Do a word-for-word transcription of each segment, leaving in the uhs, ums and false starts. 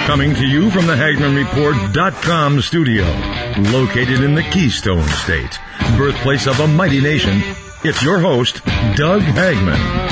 Coming to you from the Hagman Report dot com studio, located in the Keystone State, birthplace of a mighty nation, it's your host, Doug Hagman.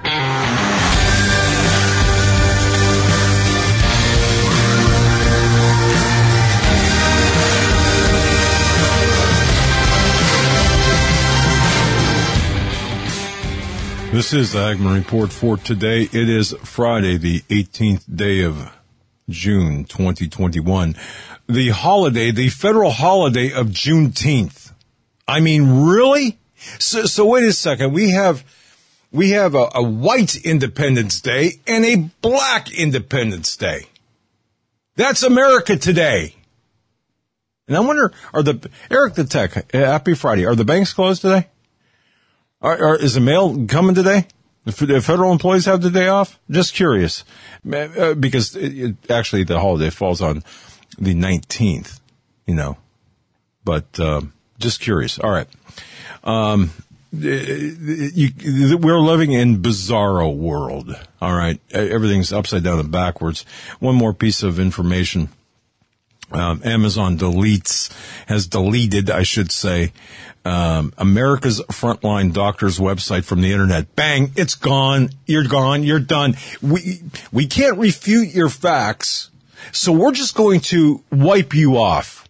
This is the Hagman Report for today. It is Friday, the eighteenth day of June, twenty twenty-one. The holiday, the federal holiday of Juneteenth. I mean, really? So, so wait a second. We have, we have a, a white Independence Day and a black Independence Day. That's America today. And I wonder, are the, Eric the Tech, happy Friday. Are the banks closed today? Are, are, is the mail coming today? The federal employees have the day off? Just curious. Uh, because it, it, actually the holiday falls on the nineteenth, you know. But uh, just curious. All right. Um, you, we're living in bizarro world. All right. Everything's upside down and backwards. One more piece of information. Um, Amazon deletes, has deleted, I should say, um, America's Frontline Doctors website from the internet. Bang, it's gone. You're gone. You're done. We, we can't refute your facts, so we're just going to wipe you off.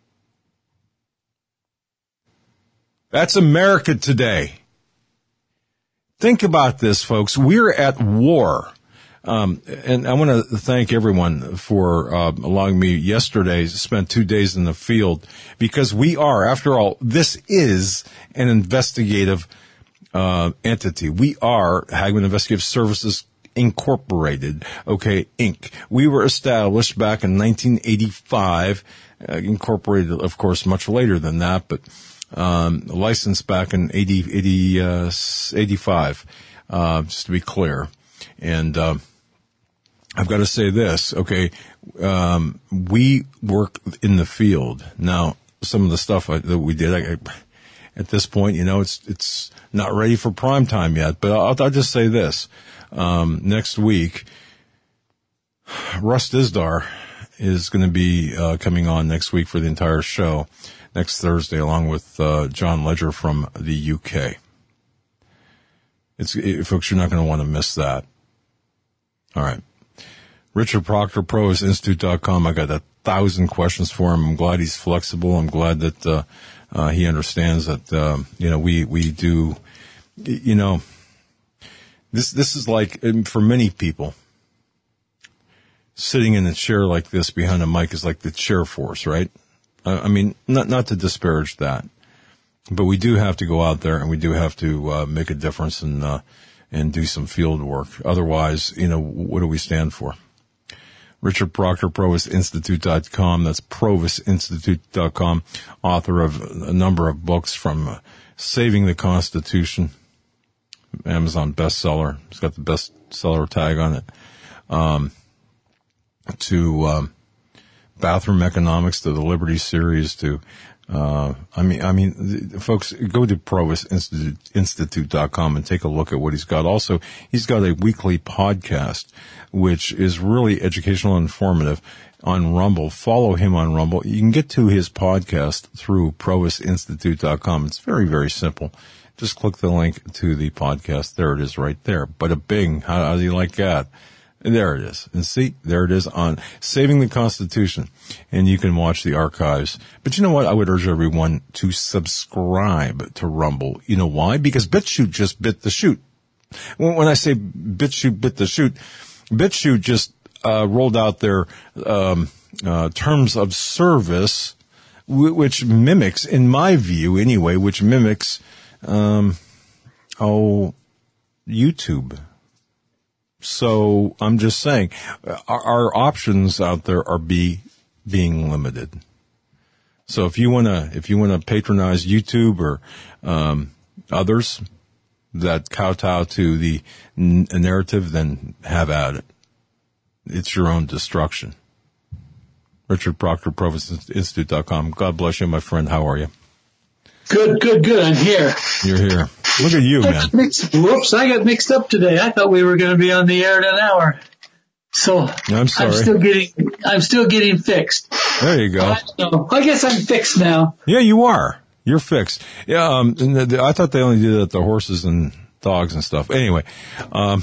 That's America today. Think about this, folks. We're at war. Um, and I want to thank everyone for uh, allowing me yesterday to spend two days in the field, because we are, after all, this is an investigative uh, entity. We are Hagman Investigative Services Incorporated, okay, Incorporated. We were established back in nineteen eighty-five, uh, incorporated, of course, much later than that, but um, licensed back in eighty, eighty, uh, eighty-five, uh, just to be clear. And uh, I've got to say this, okay, um, we work in the field. Now, some of the stuff I, that we did, I, I, at this point, you know, it's it's not ready for prime time yet, but I'll, I'll just say this. Um, next week, Russ Dizdar is going to be uh, coming on next week for the entire show, next Thursday, along with uh, John Ledger from the U K. It's, it, folks, you're not going to want to miss that. All right. Richard Proctor, Provis Institute dot com. I got a thousand questions for him. I'm glad he's flexible. I'm glad that uh, uh, he understands that, uh, you know, we, we do, you know, this, this is like, for many people, sitting in a chair like this behind a mic is like the chair force, right? I, I mean, not, not to disparage that, but we do have to go out there and we do have to uh, make a difference and, uh, and do some field work. Otherwise, you know, what do we stand for? Richard Proctor, Provis Institute dot com. That's Provis Institute dot com. Author of a number of books, from uh, Saving the Constitution, Amazon bestseller. It's got the bestseller tag on it. Um, to um, Bathroom Economics, to the Liberty Series, to Uh, I mean, I mean, the, folks, go to Provis Institute dot com and take a look at what he's got. Also, he's got a weekly podcast, which is really educational and informative, on Rumble. Follow him on Rumble. You can get to his podcast through Provis Institute dot com. It's very, very simple. Just click the link to the podcast. There it is right there. But a bing, how, how do you like that? And there it is. And see, there it is on Saving the Constitution. And you can watch the archives. But you know what? I would urge everyone to subscribe to Rumble. You know why? Because BitChute just bit the chute. When I say BitChute bit the chute, BitChute just uh, rolled out their um, uh, terms of service, w- which mimics, in my view anyway, which mimics, um, oh, YouTube. So I'm just saying, our, our options out there are be being limited. So if you wanna, if you wanna patronize YouTube or um, others that kowtow to the n- narrative, then have at it. It's your own destruction. Richard Proctor, Provis Institute dot com. God bless you, my friend. How are you? Good, good, good. I'm here. You're here. Look at you, I man. got mixed, whoops, I got mixed up today. I thought we were going to be on the air in an hour. So I'm sorry. I'm still getting, I'm still getting fixed. There you go. So I guess I'm fixed now. Yeah, you are. You're fixed. Yeah, um, and the, the, I thought they only did it at the horses and dogs and stuff. Anyway, um,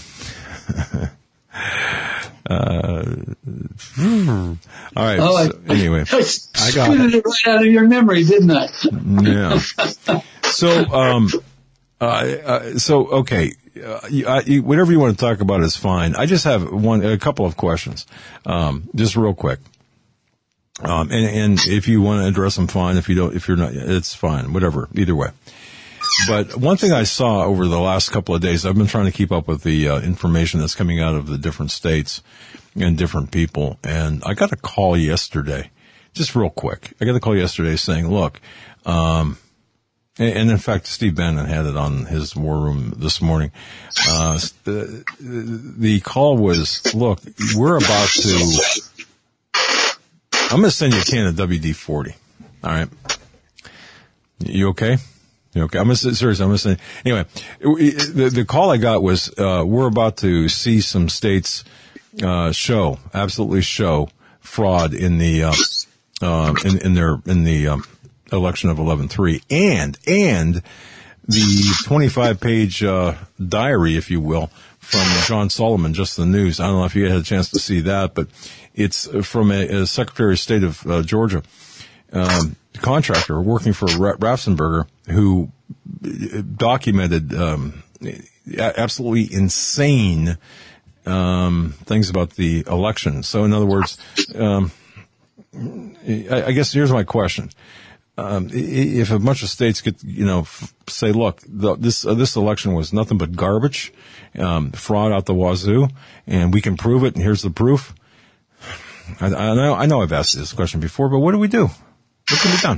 uh, all right. Oh, so, anyway, I, I got it. it right out of your memory, didn't I? Yeah. So, um, uh, uh, so okay. Uh, you, I, you, whatever you want to talk about is fine. I just have one, a couple of questions, um, just real quick. Um, and, and if you want to address them, fine. If you don't, if you're not, it's fine. Whatever. Either way. But one thing I saw over the last couple of days, I've been trying to keep up with the uh, information that's coming out of the different states and different people. And I got a call yesterday, just real quick. I got a call yesterday saying, look, um, and, and in fact, Steve Bannon had it on his war room this morning. Uh, the, the call was, look, we're about to, I'm going to send you a can of W D forty. All right. You okay? You okay? I'm going to, seriously, I'm going to say, anyway, the, the call I got was, uh, we're about to see some states, uh, show, absolutely show fraud in the, uh, um, in, in their, in the, um, election of eleven three and, and the twenty-five page, uh, diary, if you will, from John Solomon, just the news. I don't know if you had a chance to see that, but it's from a, a Secretary of State of uh, Georgia, um, contractor working for Raffensperger, who documented um, absolutely insane um, things about the election. So, in other words, um, I, I guess here's my question: um, if a bunch of states get, you know, f- say, look, the, this uh, this election was nothing but garbage, um, fraud out the wazoo, and we can prove it, and here's the proof. I, I know I know I've asked this question before, but what do we do? What can be done?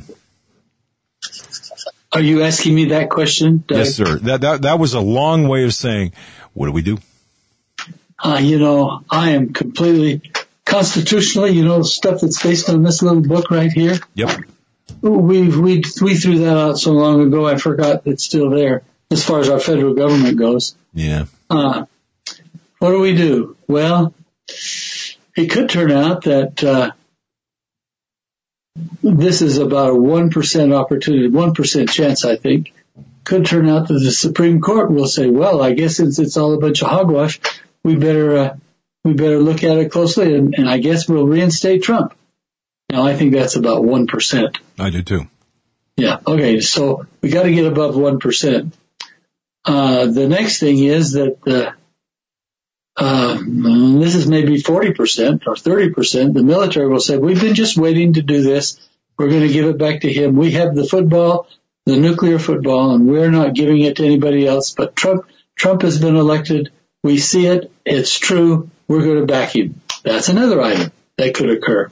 Are you asking me that question, Doug? Yes, sir. That, that, that was a long way of saying, what do we do? Uh, you know, I am completely, constitutionally, you know, stuff that's based on this little book right here. Yep. We, we, we threw that out so long ago, I forgot it's still there, as far as our federal government goes. Yeah. Uh, what do we do? Well, it could turn out that, uh, this is about a one percent opportunity, one percent chance, I think. Could turn out that the Supreme Court will say, well, I guess since it's all a bunch of hogwash, we better, uh, we better look at it closely, and, and I guess we'll reinstate Trump. Now, I think that's about one percent. I do too. Yeah. Okay. So we got to get above one percent. Uh, the next thing is that, uh, Uh, this is maybe forty percent or thirty percent. The military will say, we've been just waiting to do this. We're going to give it back to him. We have the football, the nuclear football, and we're not giving it to anybody else. But Trump, Trump has been elected. We see it. It's true. We're going to back him. That's another item that could occur.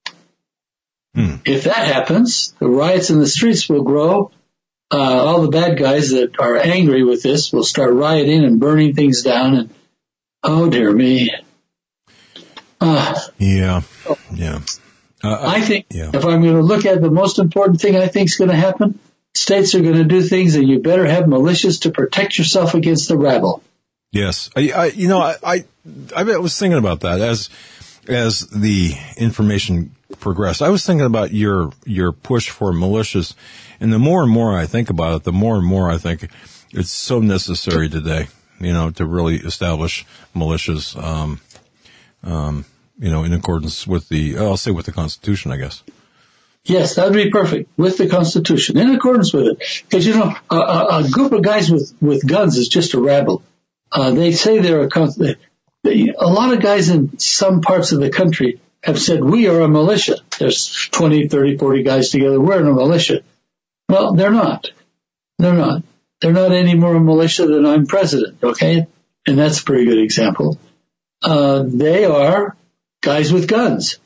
Hmm. If that happens, the riots in the streets will grow. Uh, all the bad guys that are angry with this will start rioting and burning things down, and oh, dear me. Uh, yeah, yeah. Uh, I think yeah. if I'm going to look at the most important thing I think is going to happen, states are going to do things, and you better have militias to protect yourself against the rabble. Yes. I, I you know, I, I, I was thinking about that as, as the information progressed. I was thinking about your, your push for militias, and the more and more I think about it, the more and more I think it's so necessary today. You know, to really establish militias, um, um, you know, in accordance with the, I'll say with the Constitution, I guess. Yes, that would be perfect. With the Constitution, in accordance with it. Because, you know, a, a group of guys with, with guns is just a rabble. Uh, they say they're a, they, a lot of guys in some parts of the country have said, we are a militia. There's twenty, thirty, forty guys together. We're in a militia. Well, they're not. They're not. They're not any more a militia than I'm president, okay? And that's a pretty good example. Uh, they are guys with guns.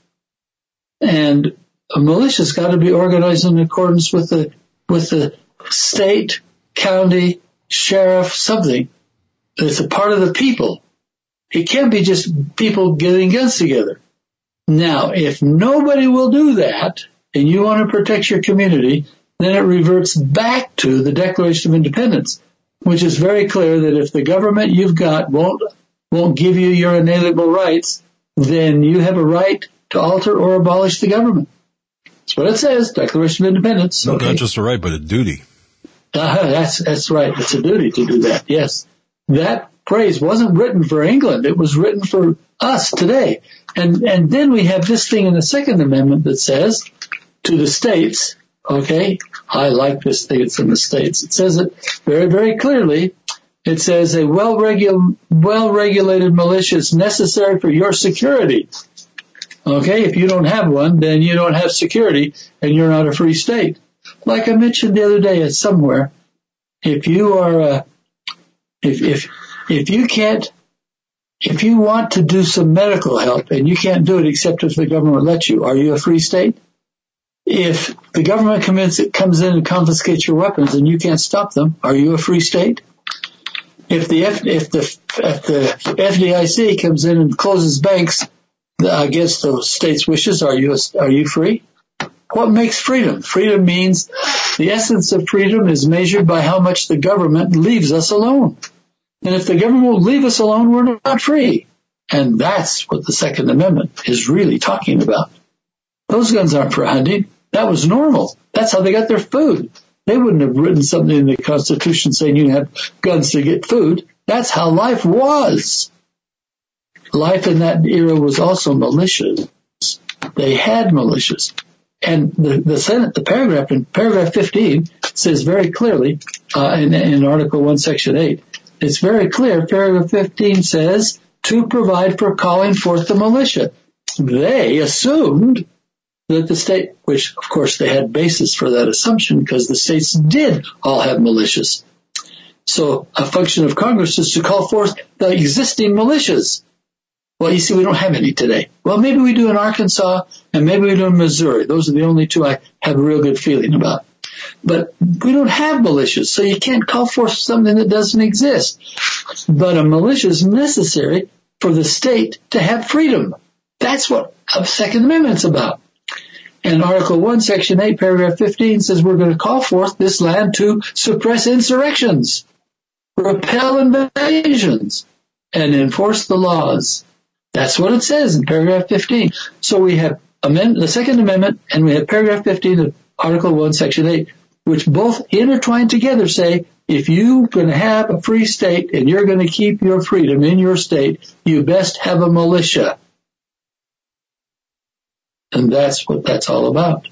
And a militia's got to be organized in accordance with the, with the state, county, sheriff, something. It's a part of the people. It can't be just people getting guns together. Now, if nobody will do that, and you want to protect your community, then it reverts back to the Declaration of Independence, which is very clear that if the government you've got won't won't give you your inalienable rights, then you have a right to alter or abolish the government. That's what it says, Declaration of Independence. No, okay. Not just a right, but a duty. Uh, that's that's right. It's a duty to do that, yes. That phrase wasn't written for England. It was written for us today. And and then we have this thing in the Second Amendment that says to the states, okay, I like this thing, it's in the states. It says it very, very clearly. It says a well-regu- well-regulated militia is necessary for your security. Okay, if you don't have one, then you don't have security and you're not a free state. Like I mentioned the other day somewhere, if you are, uh, if, if, if you can't, if you want to do some medical help and you can't do it except if the government lets you, are you a free state? If the government comes, comes in and confiscates your weapons and you can't stop them, are you a free state? If the, F, if the, if the F D I C comes in and closes banks against the state's wishes, are you, are you free? What makes freedom? Freedom means the essence of freedom is measured by how much the government leaves us alone. And if the government will leave us alone, we're not free. And that's what the Second Amendment is really talking about. Those guns aren't for hunting. That was normal. That's how they got their food. They wouldn't have written something in the Constitution saying you have guns to get food. That's how life was. Life in that era was also militias. They had militias. And the, the Senate, the paragraph in paragraph fifteen says very clearly, uh, in, in Article one, Section eight, it's very clear. Paragraph fifteen says to provide for calling forth the militia. They assumed that the state, which of course they had basis for that assumption because the states did all have militias. So a function of Congress is to call forth the existing militias. Well, you see, we don't have any today. Well, maybe we do in Arkansas and maybe we do in Missouri. Those are the only two I have a real good feeling about. But we don't have militias, so you can't call forth something that doesn't exist. But a militia is necessary for the state to have freedom. That's what a Second Amendment's about. And Article one, Section eight, Paragraph fifteen says we're going to call forth this land to suppress insurrections, repel invasions, and enforce the laws. That's what it says in Paragraph fifteen. So we have amend- the Second Amendment and we have Paragraph fifteen of Article one, Section eight, which both intertwined together say, if you're going to have a free state and you're going to keep your freedom in your state, you best have a militia. And that's what that's all about.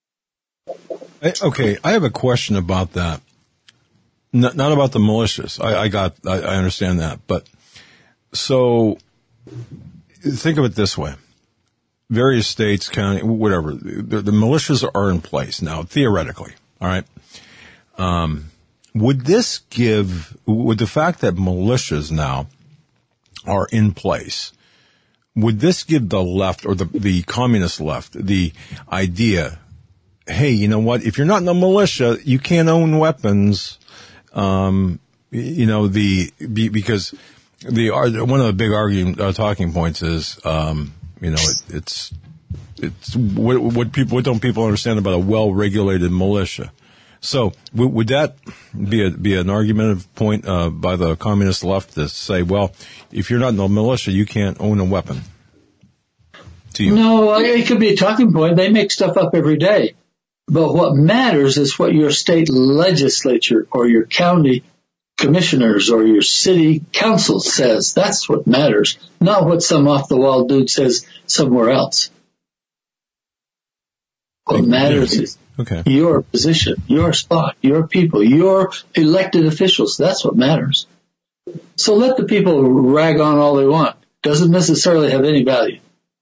Okay, I have a question about that. Not, not about the militias. I, I got, I, I understand that. But so think of it this way. Various states, county, whatever, the, the militias are in place now, theoretically. All right. Um, would this give, would the fact that militias now are in place, would this give the left or the, the communist left the idea, hey, you know what? If you're not in the militia, you can't own weapons. Um, you know, the, be, because the, one of the big arguing, uh, talking points is, um, you know, it, it's, it's, what, what people, what don't people understand about a well-regulated militia? So w- would that be a, be an argumentative point, uh, by the communist left to say, well, if you're not in the militia, you can't own a weapon? To you? No, it could be a talking point. They make stuff up every day. But what matters is what your state legislature or your county commissioners or your city council says. That's what matters, not what some off-the-wall dude says somewhere else. What matters is okay. your position, your spot, your people, your elected officials. That's what matters. So let the people rag on all they want. Doesn't necessarily have any value.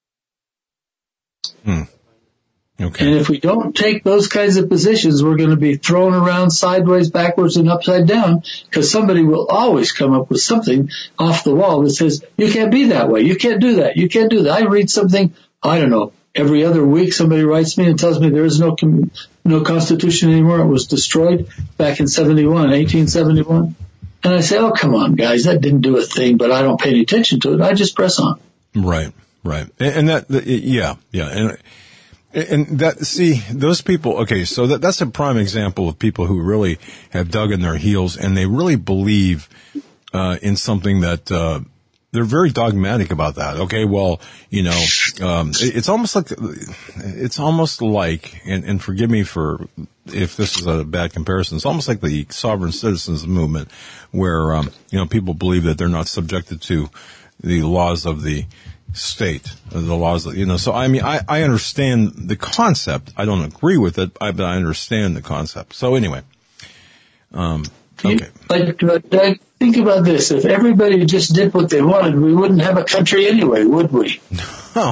Hmm. Okay. And if we don't take those kinds of positions, we're going to be thrown around sideways, backwards, and upside down because somebody will always come up with something off the wall that says, you can't be that way. You can't do that. You can't do that. I read something, I don't know, every other week somebody writes me and tells me there is no no Constitution anymore. It was destroyed back in seventy-one, eighteen seventy-one. And I say, oh, come on, guys, that didn't do a thing, but I don't pay any attention to it. I just press on. Right, right. And, and that, that, yeah, yeah. And, and that, see, those people, okay, so that, that's a prime example of people who really have dug in their heels and they really believe, uh, in something that, uh, they're very dogmatic about that. Okay, well, you know, um, it, it's almost like it's almost like, and, and forgive me for if this is a bad comparison. It's almost like the sovereign citizens movement, where um, you know people believe that they're not subjected to the laws of the state, the laws that, you know. So I mean, I, I understand the concept. I don't agree with it, I, but I understand the concept. So anyway, um, okay. But, but uh, think about this: if everybody just did what they wanted, we wouldn't have a country anyway, would we? No,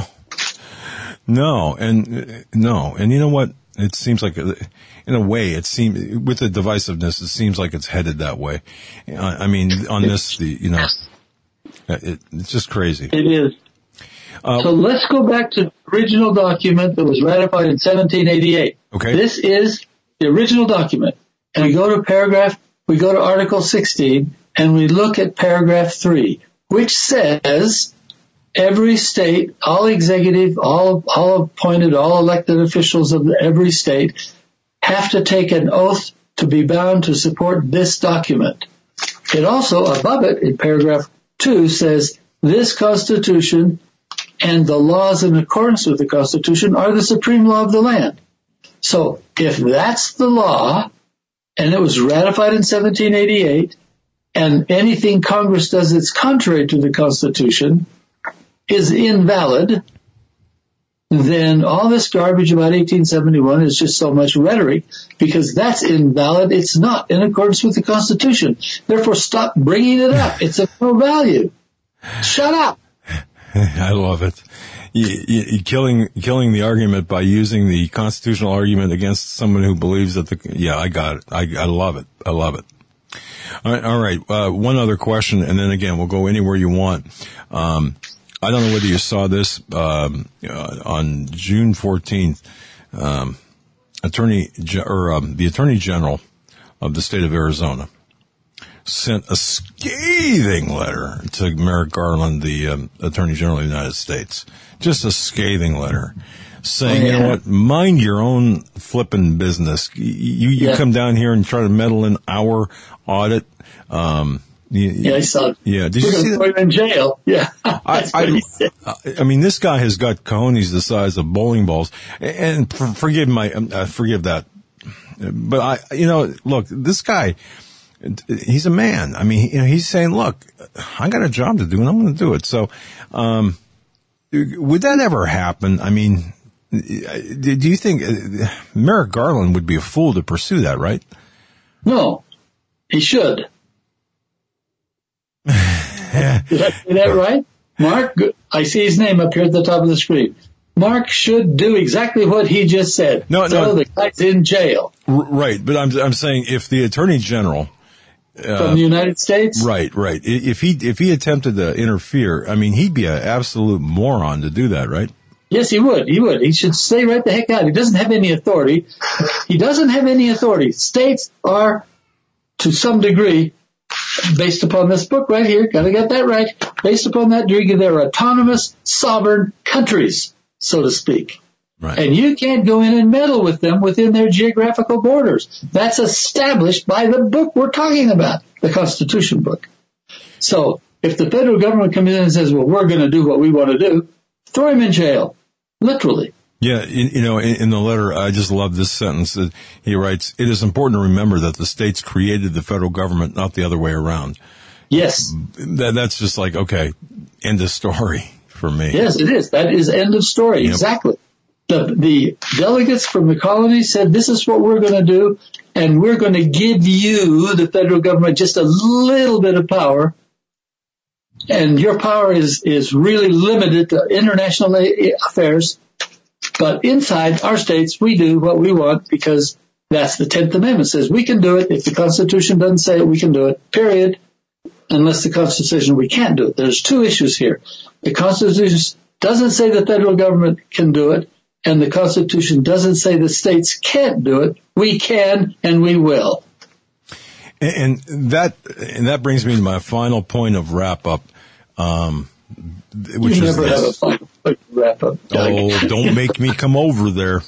no, and uh, no, and you know what? It seems like, uh, in a way, it seems with the divisiveness, it seems like it's headed that way. I, I mean, on this, the you know, it, it's just crazy. It is. Uh, so let's go back to the original document that was ratified in seventeen eighty-eight. Okay. This is the original document. And we go to paragraph, we go to Article sixteen, and we look at paragraph three, which says every state, all executive, all, all appointed, all elected officials of every state have to take an oath to be bound to support this document. It also, above it, in paragraph two, says this Constitution and the laws in accordance with the Constitution are the supreme law of the land. So if that's the law, and it was ratified in seventeen eighty-eight, and anything Congress does that's contrary to the Constitution is invalid, then all this garbage about eighteen seventy-one is just so much rhetoric, because that's invalid. It's not in accordance with the Constitution. Therefore, stop bringing it up. It's of no value. Shut up. I love it. You, you, you killing killing the argument by using the constitutional argument against someone who believes that the yeah I got it. I, I love it. I love it. All right. All right. Uh, one other question, and then again we'll go anywhere you want. Um, I don't know whether you saw this um, uh, on June fourteenth. Um, attorney or um, the Attorney General of the state of Arizona sent a scathing letter to Merrick Garland, the um, Attorney General of the United States. Just a scathing letter saying, oh, yeah. you know what, mind your own flipping business. You, you, you yeah. come down here and try to meddle in our audit. Um, you, yeah, I saw it. Yeah, did We're you see that? Put him in jail. Yeah. I, I, I mean, this guy has got cojones the size of bowling balls. And for, forgive my, uh, forgive that. But I, you know, look, this guy, he's a man. I mean, you know, he's saying, look, I got a job to do and I'm going to do it. So, um, would that ever happen? I mean, do you think uh, Merrick Garland would be a fool to pursue that, right? No, he should. Did I say that right? Mark, I see his name up here at the top of the screen. Mark should do exactly what he just said. No, so no. the guy's in jail. Right, but I'm I'm saying if the Attorney General Uh, from the United States? Right, right. If he if he attempted to interfere, I mean, he'd be an absolute moron to do that, right? Yes, he would. He would. He should stay right the heck out. He doesn't have any authority. He doesn't have any authority. States are, to some degree, based upon this book right here, gotta get that right, based upon that degree, they're autonomous, sovereign countries, so to speak. Right. And you can't go in and meddle with them within their geographical borders. That's established by the book we're talking about, the Constitution book. So if the federal government comes in and says, well, we're going to do what we want to do, throw him in jail, literally. Yeah, in, you know, in, in the letter, I just love this sentence that he writes, it is important to remember that the states created the federal government, not the other way around. Yes. That, that's just like, okay, end of story for me. Yes, it is. That is end of story. Yep. Exactly. The, the delegates from the colonies said, this is what we're going to do, and we're going to give you, the federal government, just a little bit of power, and your power is, is really limited to international affairs, but inside our states, we do what we want because that's the tenth Amendment says we can do it. If the Constitution doesn't say it, we can do it, period, unless the Constitution, we can't do it. There's two issues here. The Constitution doesn't say the federal government can do it, and the Constitution doesn't say the states can't do it. We can, and we will. And, and that and that brings me to my final point of wrap up, um, which you is never this. have a final point of wrap up, Doug. Oh, don't make me come over there.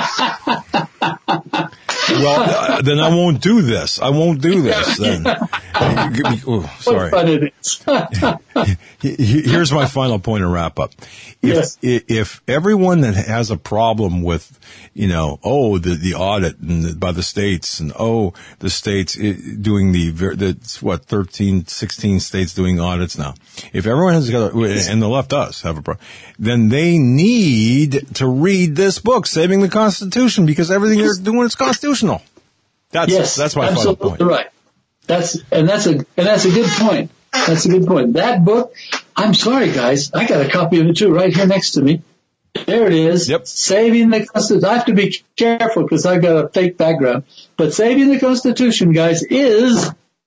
Well, uh, then I won't do this. I won't do this then. oh, sorry. What fun it is. Here's my final point of wrap up. If, Yes. if everyone that has a problem with, you know, oh, the, the audit and the, by the states and oh, the states doing the, the, what, thirteen, sixteen states doing audits now. If everyone has got, a, and the left does have a problem, then they need to read this book, Saving the Constitution, because everything they're doing is constitutional. That's, yes, that's my absolutely final point. Right. That's, and that's a, and that's a good point. That's a good point. That book, I'm sorry guys, I got a copy of it too right here next to me. There it is. Yep. Saving the Constitution. I have to be careful because I've got a fake background. But Saving the Constitution, guys, is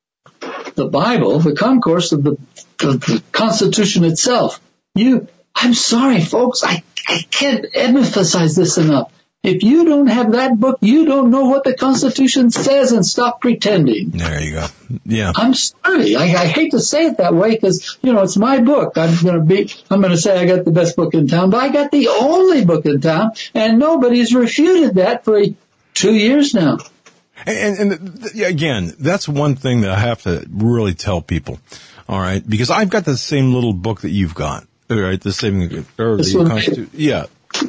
the Bible, the concourse of the, of the Constitution itself. You, I'm sorry folks, I, I can't emphasize this enough. If you don't have that book, you don't know what the Constitution says, and stop pretending. There you go. Yeah. I'm sorry. I, I hate to say it that way because, you know, it's my book. I'm going to be, I'm going to say I got the best book in town, but I got the only book in town, and nobody's refuted that for two years now. And, and, and again, that's one thing that I have to really tell people. All right. Because I've got the same little book that you've got. All right. The same, or This the one- Constitution. Yeah.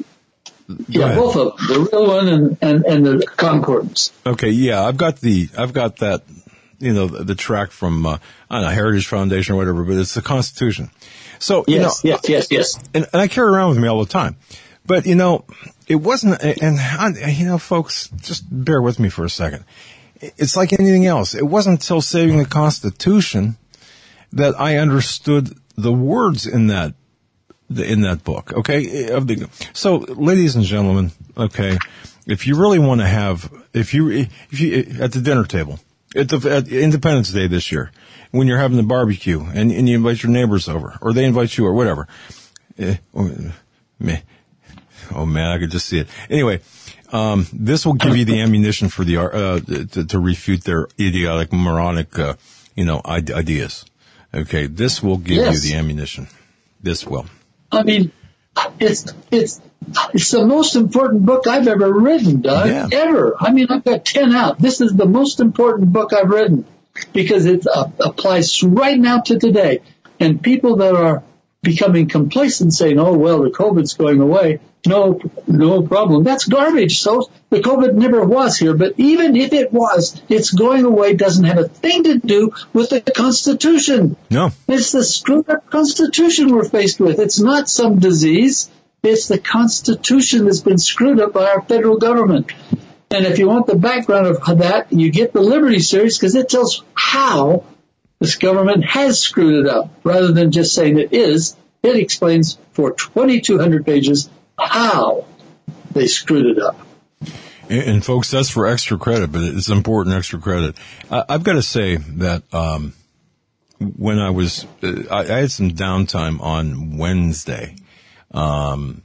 Yeah, ahead. both of them, the real one and, and, and the concordance. Okay, yeah, I've got the, I've got that, you know, the, the track from, uh, I don't know, Heritage Foundation or whatever, but it's the Constitution. So, Yes, you know, yes, yes, yes. and, and I carry it around with me all the time. But, you know, it wasn't, and, I, you know, folks, just bear with me for a second. It's like anything else. It wasn't until Saving the Constitution that I understood the words in that in that book, okay? Of the, so, ladies and gentlemen, okay, if you really want to have, if you, if you, at the dinner table, at the, at Independence Day this year, when you're having the barbecue and, and you invite your neighbors over, or they invite you or whatever, eh, oh, man, oh man, I could just see it. Anyway, um, this will give you the ammunition for the, uh, to, to refute their idiotic, moronic, uh, you know, ideas. Okay, this will give Yes. you the ammunition. This will. I mean, it's, it's, it's the most important book I've ever written, Doug. Yeah. Ever. I mean, I've got ten out. This is the most important book I've written because it uh, applies right now to today. And people that are becoming complacent saying, oh, well, the COVID's going away. No, no problem. That's garbage. So the COVID never was here. But even if it was, it's going away doesn't have a thing to do with the Constitution. No. It's the screwed up Constitution we're faced with. It's not some disease. It's the Constitution that's been screwed up by our federal government. And if you want the background of that, you get the Liberty series because it tells how this government has screwed it up. Rather than just saying it is, it explains for twenty-two hundred pages how they screwed it up. And, and folks, that's for extra credit, but it's important extra credit. I, I've got to say that um, when I was, uh, I, I had some downtime on Wednesday. Um,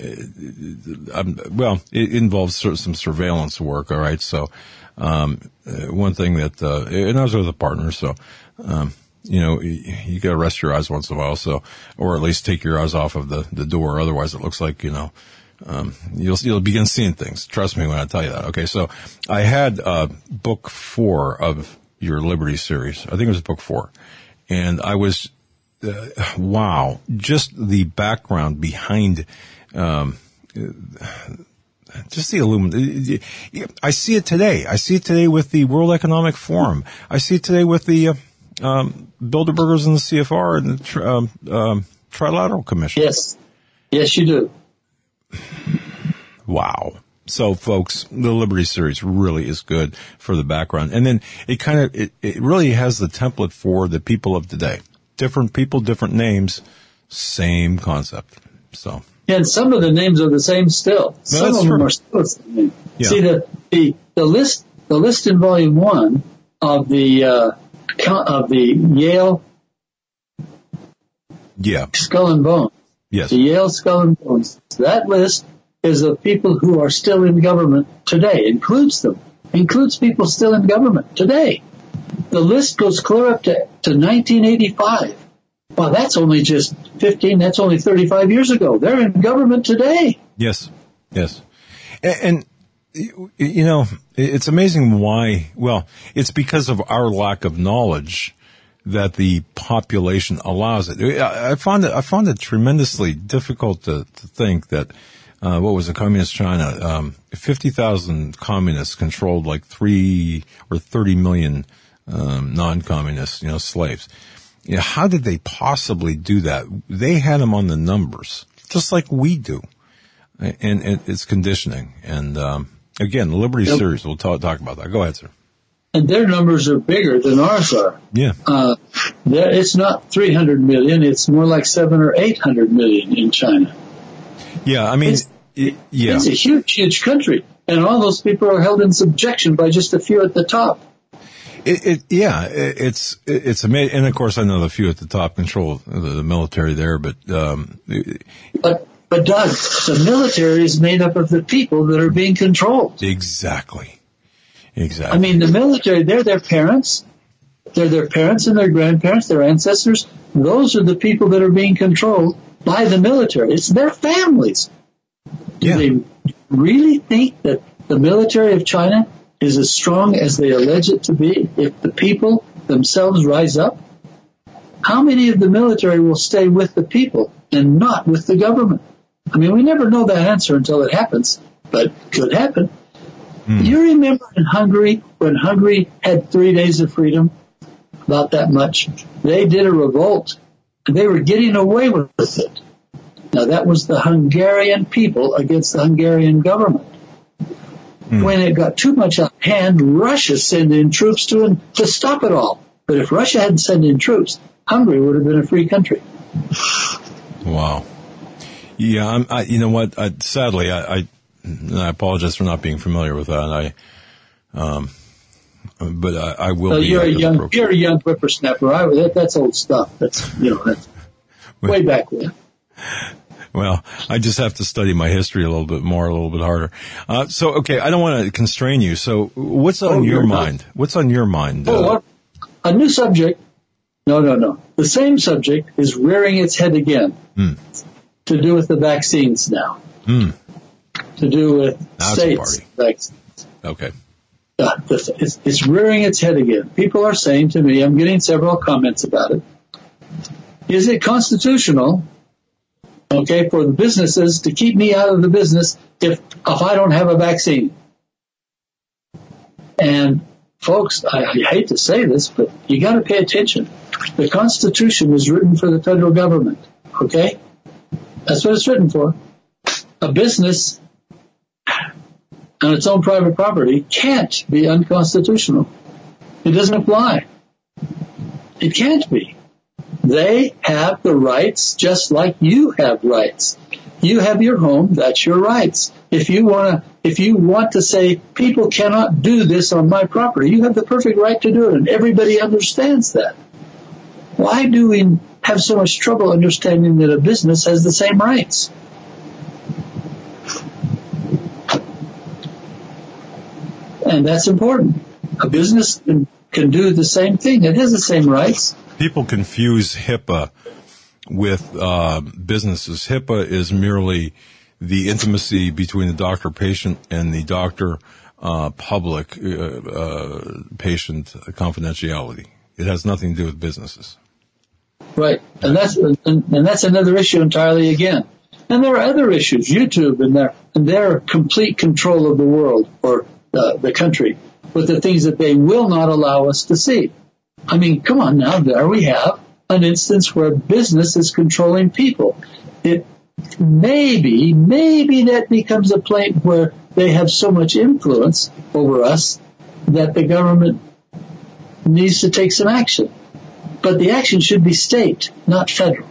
uh, well, it involves sort of some surveillance work. All right, so um, uh, one thing that, uh, and I was with a partner, so. Um, You know, you, you gotta rest your eyes once in a while, so, or at least take your eyes off of the, the door. Otherwise it looks like, you know, um, you'll, you'll begin seeing things. Trust me when I tell you that. Okay. So I had, uh, book four of your Liberty series. I think it was book four. And I was, uh, wow, just the background behind, um, just the aluminum. I see it today. I see it today with the World Economic Forum. I see it today with the, uh, Um, Bilderbergers and the C F R and the tri- um, um, Trilateral Commission. Yes. Yes, you do. Wow. So, folks, the Liberty series really is good for the background. And then it kind of, it, it really has the template for the people of today. Different people, different names, same concept. So. And some of the names are the same still. No, some that's of them true. are still the same. Yeah. See, the, the, the list, the list in volume one of the, uh, of the Yale Yeah. Skull and Bones. Yes. The Yale Skull and Bones. That list is of people who are still in government today. Includes them. Includes people still in government today. The list goes clear up to, to nineteen eighty-five. Wow, that's only just fifteen, that's only thirty-five years ago. They're in government today. Yes. Yes. And, and you know, it's amazing why, well, it's because of our lack of knowledge that the population allows it. I found it, I found it tremendously difficult to, to think that, uh, what was it, Communist China, um, fifty thousand communists controlled like three or thirty million, um, non-communists, you know, slaves. You know, how did they possibly do that? They had them on the numbers, just like we do. And, and it's conditioning. And, um, again, the Liberty yep. Series, we'll talk, talk about that. Go ahead, sir. And their numbers are bigger than ours are. Yeah. Uh, it's not three hundred million. It's more like seven or eight hundred million in China. Yeah, I mean, it's, it, yeah. It's a huge, huge country. And all those people are held in subjection by just a few at the top. It, it yeah, it, it's, it, it's amazing. And of course, I know the few at the top control the, the military there, but, um, it, but, but Doug, the military is made up of the people that are being controlled. Exactly. Exactly. I mean, the military, they're their parents. They're their parents and their grandparents, their ancestors. Those are the people that are being controlled by the military. It's their families. Do yeah. they really think that the military of China is as strong as they allege it to be if the people themselves rise up? How many of the military will stay with the people and not with the government? I mean, we never know that answer until it happens, but it could happen. Mm. You remember in Hungary, when Hungary had three days of freedom, about that much, they did a revolt, and they were getting away with it. Now, that was the Hungarian people against the Hungarian government. Mm. When it got too much out of hand, Russia sent in troops to, to stop it all. But if Russia hadn't sent in troops, Hungary would have been a free country. Wow. Yeah, I'm, I, you know what? I, sadly, I, I, I apologize for not being familiar with that. I, um, but I, I will so be. You're a young, you're a young whippersnapper. I, that, that's old stuff. That's you know, that's way back when. Well, I just have to study my history a little bit more, a little bit harder. Uh, so, okay, I don't want to constrain you. So, what's on oh, your mind? Not. What's on your mind? Oh, uh, a new subject. No, no, no. The same subject is rearing its head again. Mm. To do with the vaccines now. Mm. To do with That's states vaccines. Okay. Uh, it's, it's rearing its head again. People are saying to me, I'm getting several comments about it. Is it constitutional, okay, for the businesses to keep me out of the business if if I don't have a vaccine? And folks, I, I hate to say this, but you got to pay attention. The Constitution was written for the federal government, okay? That's what it's written for. A business on its own private property can't be unconstitutional. It doesn't apply. It can't be. They have the rights just like you have rights. You have your home, that's your rights. If you want to, if you want to say people cannot do this on my property, you have the perfect right to do it, and everybody understands that. Why do we have so much trouble understanding that a business has the same rights? And that's important. A business can, can do the same thing. It has the same rights. People confuse HIPAA with uh, businesses. HIPAA is merely the intimacy between the doctor-patient and the doctor-public uh, uh, patient confidentiality. It has nothing to do with businesses. Right, and that's and, and that's another issue entirely again. And there are other issues. YouTube and their and their complete control of the world or uh, the country with the things that they will not allow us to see. I mean, come on now. There we have an instance where business is controlling people. It maybe maybe that becomes a point where they have so much influence over us that the government needs to take some action. But the action should be state, not federal.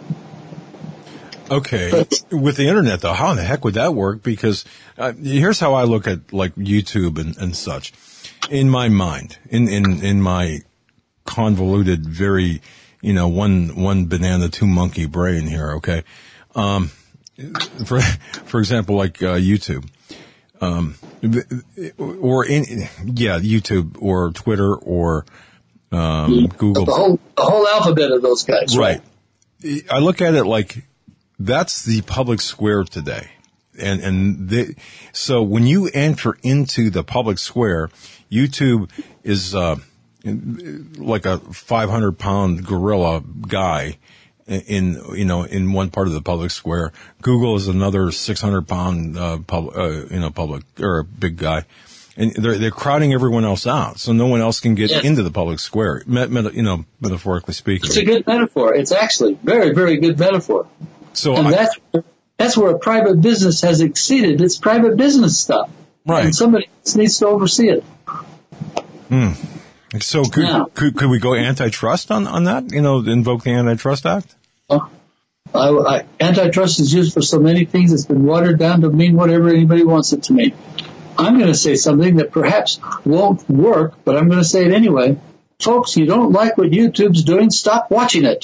Okay. But, with the internet, though, how in the heck would that work? Because uh, here's how I look at, like, YouTube and, and such. In my mind, in, in, in my convoluted, very, you know, one, one banana, two monkey brain here, okay? Um, for, for example, like, uh, YouTube. Um, or in, yeah, YouTube or Twitter or, Um, Google. The whole, the whole alphabet of those guys. Right. right. I look at it like that's the public square today. and, and they, so when you enter into the public square, YouTube is, uh, like a five hundred pound gorilla guy in, you know, in one part of the public square. Google is another six hundred pound, uh, public, uh, you know, public, or a big guy. And they're, they're crowding everyone else out, so no one else can get yes. into the public square, met, met, you know, metaphorically speaking. It's a good metaphor. It's actually very, very good metaphor. So and I, that's, that's where a private business has exceeded its private business stuff. Right. And somebody needs to oversee it. Hmm. So could, now, could could we go antitrust on, on that? You know, invoke the Antitrust Act? Uh, I, I, antitrust is used for so many things. It's been watered down to mean whatever anybody wants it to mean. I'm going to say something that perhaps won't work, but I'm going to say it anyway. Folks, you don't like what YouTube's doing, stop watching it.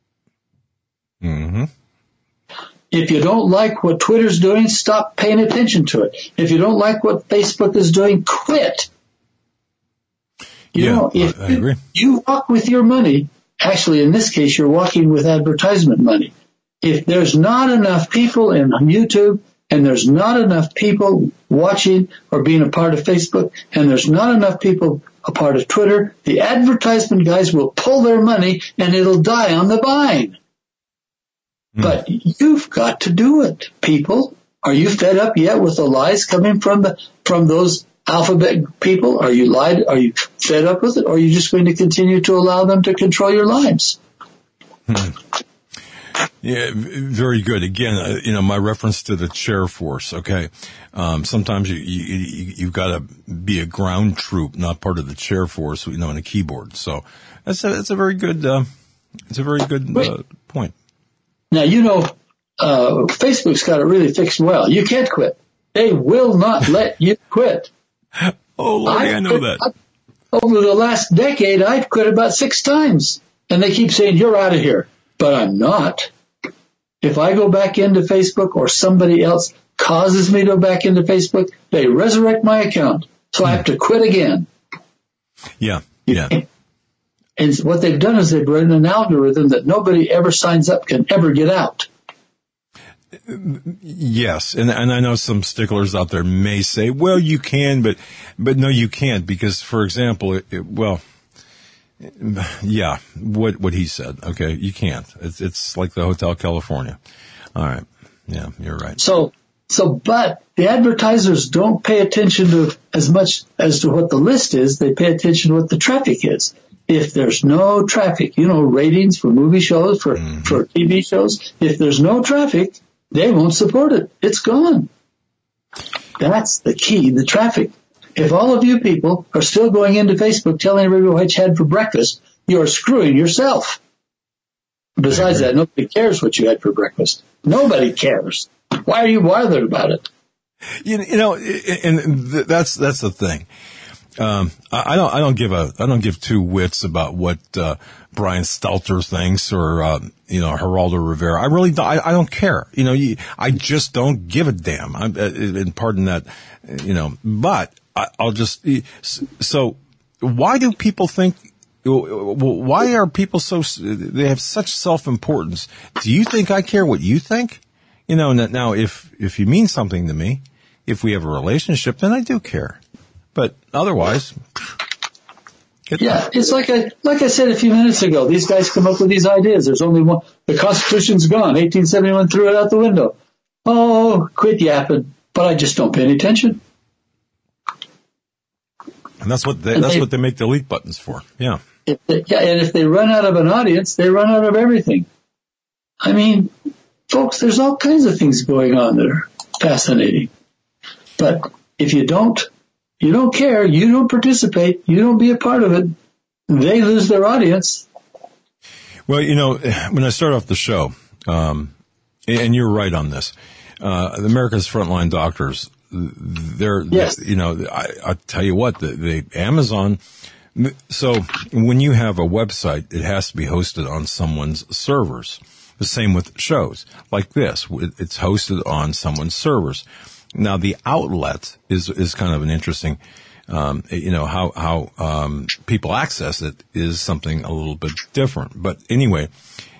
Mm-hmm. If you don't like what Twitter's doing, stop paying attention to it. If you don't like what Facebook is doing, quit. You yeah, know, if I agree. You, you walk with your money, actually in this case you're walking with advertisement money. If there's not enough people in YouTube, and there's not enough people watching or being a part of Facebook, and there's not enough people a part of Twitter, the advertisement guys will pull their money and it'll die on the vine. Mm. But you've got to do it, people. Are you fed up yet with the lies coming from the, from those alphabet people? Are you lied? Are you fed up with it? Or are you just going to continue to allow them to control your lives? Hmm. Yeah, very good. Again, uh, you know, my reference to the chair force. Okay, um, sometimes you, you you've got to be a ground troop, not part of the chair force. You know, in a keyboard. So that's a that's a very good uh, it's a very good uh, point. Now you know, uh, Facebook's got it really fixed well. You can't quit. They will not let you quit. Oh, Lordy, I, I know quit, that. I, over the last decade, I've quit about six times, and they keep saying you're out of here. But I'm not. If I go back into Facebook or somebody else causes me to go back into Facebook, they resurrect my account. So I have to quit again. Yeah, yeah. And what they've done is they've written an algorithm that nobody ever signs up can ever get out. Yes, and and I know some sticklers out there may say, well, you can, but but no, you can't, because, for example, it, it, well... Yeah, what what he said. Okay, you can't. It's it's like the Hotel California. All right. Yeah, you're right. So so, but the advertisers don't pay attention to as much as to what the list is. They pay attention to what the traffic is. If there's no traffic, you know, ratings for movie shows, for mm-hmm. for T V shows. If there's no traffic, they won't support it. It's gone. That's the key. The traffic. If all of you people are still going into Facebook telling everybody what you had for breakfast, you're screwing yourself. Besides that, nobody cares what you had for breakfast. Nobody cares. Why are you bothered about it? You, you know, and that's that's the thing. Um, I don't I don't give a I don't give two wits about what uh, Brian Stelter thinks or uh, you know Geraldo Rivera. I really don't, I, I don't care. You know, you, I just don't give a damn. I'm, and pardon that, you know, but. I'll just, so why do people think, why are people so, they have such self-importance? Do you think I care what you think? You know, now if, if you mean something to me, if we have a relationship, then I do care. But otherwise, yeah, that. It's like I, like I said a few minutes ago, these guys come up with these ideas. There's only one, the Constitution's gone. eighteen seventy-one threw it out the window. Oh, quit yapping. But I just don't pay any attention. And that's what they, and that's they, what they make delete buttons for. Yeah. If they, yeah. And if they run out of an audience, they run out of everything. I mean, folks, there's all kinds of things going on that are fascinating. But if you don't, you don't care, you don't participate, you don't be a part of it, they lose their audience. Well, you know, when I start off the show, um, and you're right on this, uh, America's Frontline Doctors, they're, yes. you know, I, I tell you what, the, the Amazon, so when you have a website, it has to be hosted on someone's servers. The same with shows like this. It's hosted on someone's servers. Now, the outlet is, is kind of an interesting, um, you know, how, how, um, people access it is something a little bit different. But anyway,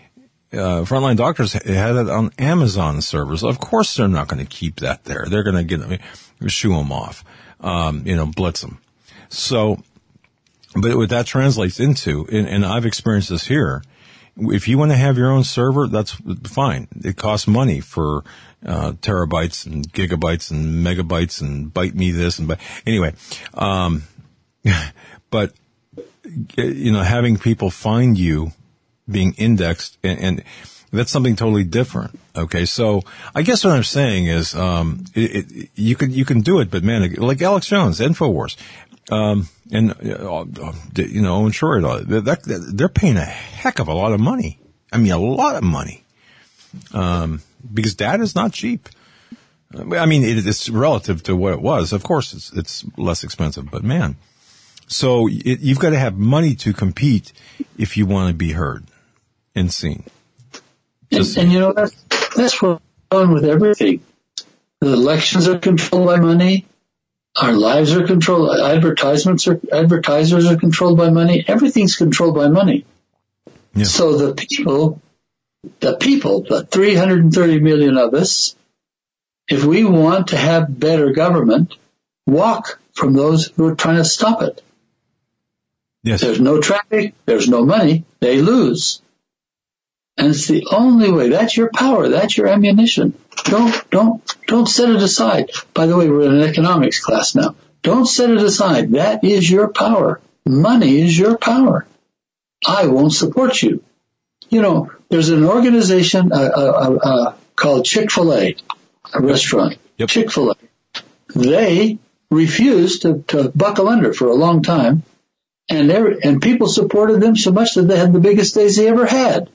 uh, Frontline Doctors had it on Amazon servers. Of course, they're not going to keep that there. They're going to get I mean, shoo them off, um, you know, blitz them. So, but what that translates into, and, and I've experienced this here. If you want to have your own server, that's fine. It costs money for uh, terabytes and gigabytes and megabytes and byte me this and but anyway. Um, but you know, having people find you, being indexed, and, and that's something totally different. Okay, so I guess what I'm saying is, um, it, it, you can you can do it, but man, like Alex Jones, InfoWars. Um, and, uh, you know, and sure, that, that, they're paying a heck of a lot of money. I mean, a lot of money. Um, because data is not cheap. I mean, it, it's relative to what it was. Of course, it's, it's less expensive, but man. So it, you've got to have money to compete if you want to be heard and seen. And, and you know, that's, that's what's going on with everything. The elections are controlled by money. Our lives are controlled. Advertisements are, advertisers are controlled by money. Everything's controlled by money. Yeah. So the people, the people, the three hundred thirty million of us, if we want to have better government, walk from those who are trying to stop it. Yes. There's no traffic. There's no money. They lose. And it's the only way. That's your power. That's your ammunition. Don't, don't, don't set it aside. By the way, we're in an economics class now. Don't set it aside. That is your power. Money is your power. I won't support you. You know, there's an organization uh, uh, uh, called Chick-fil-A, a restaurant. Yep. Chick-fil-A. They refused to, to buckle under for a long time, and they and people supported them so much that they had the biggest days they ever had.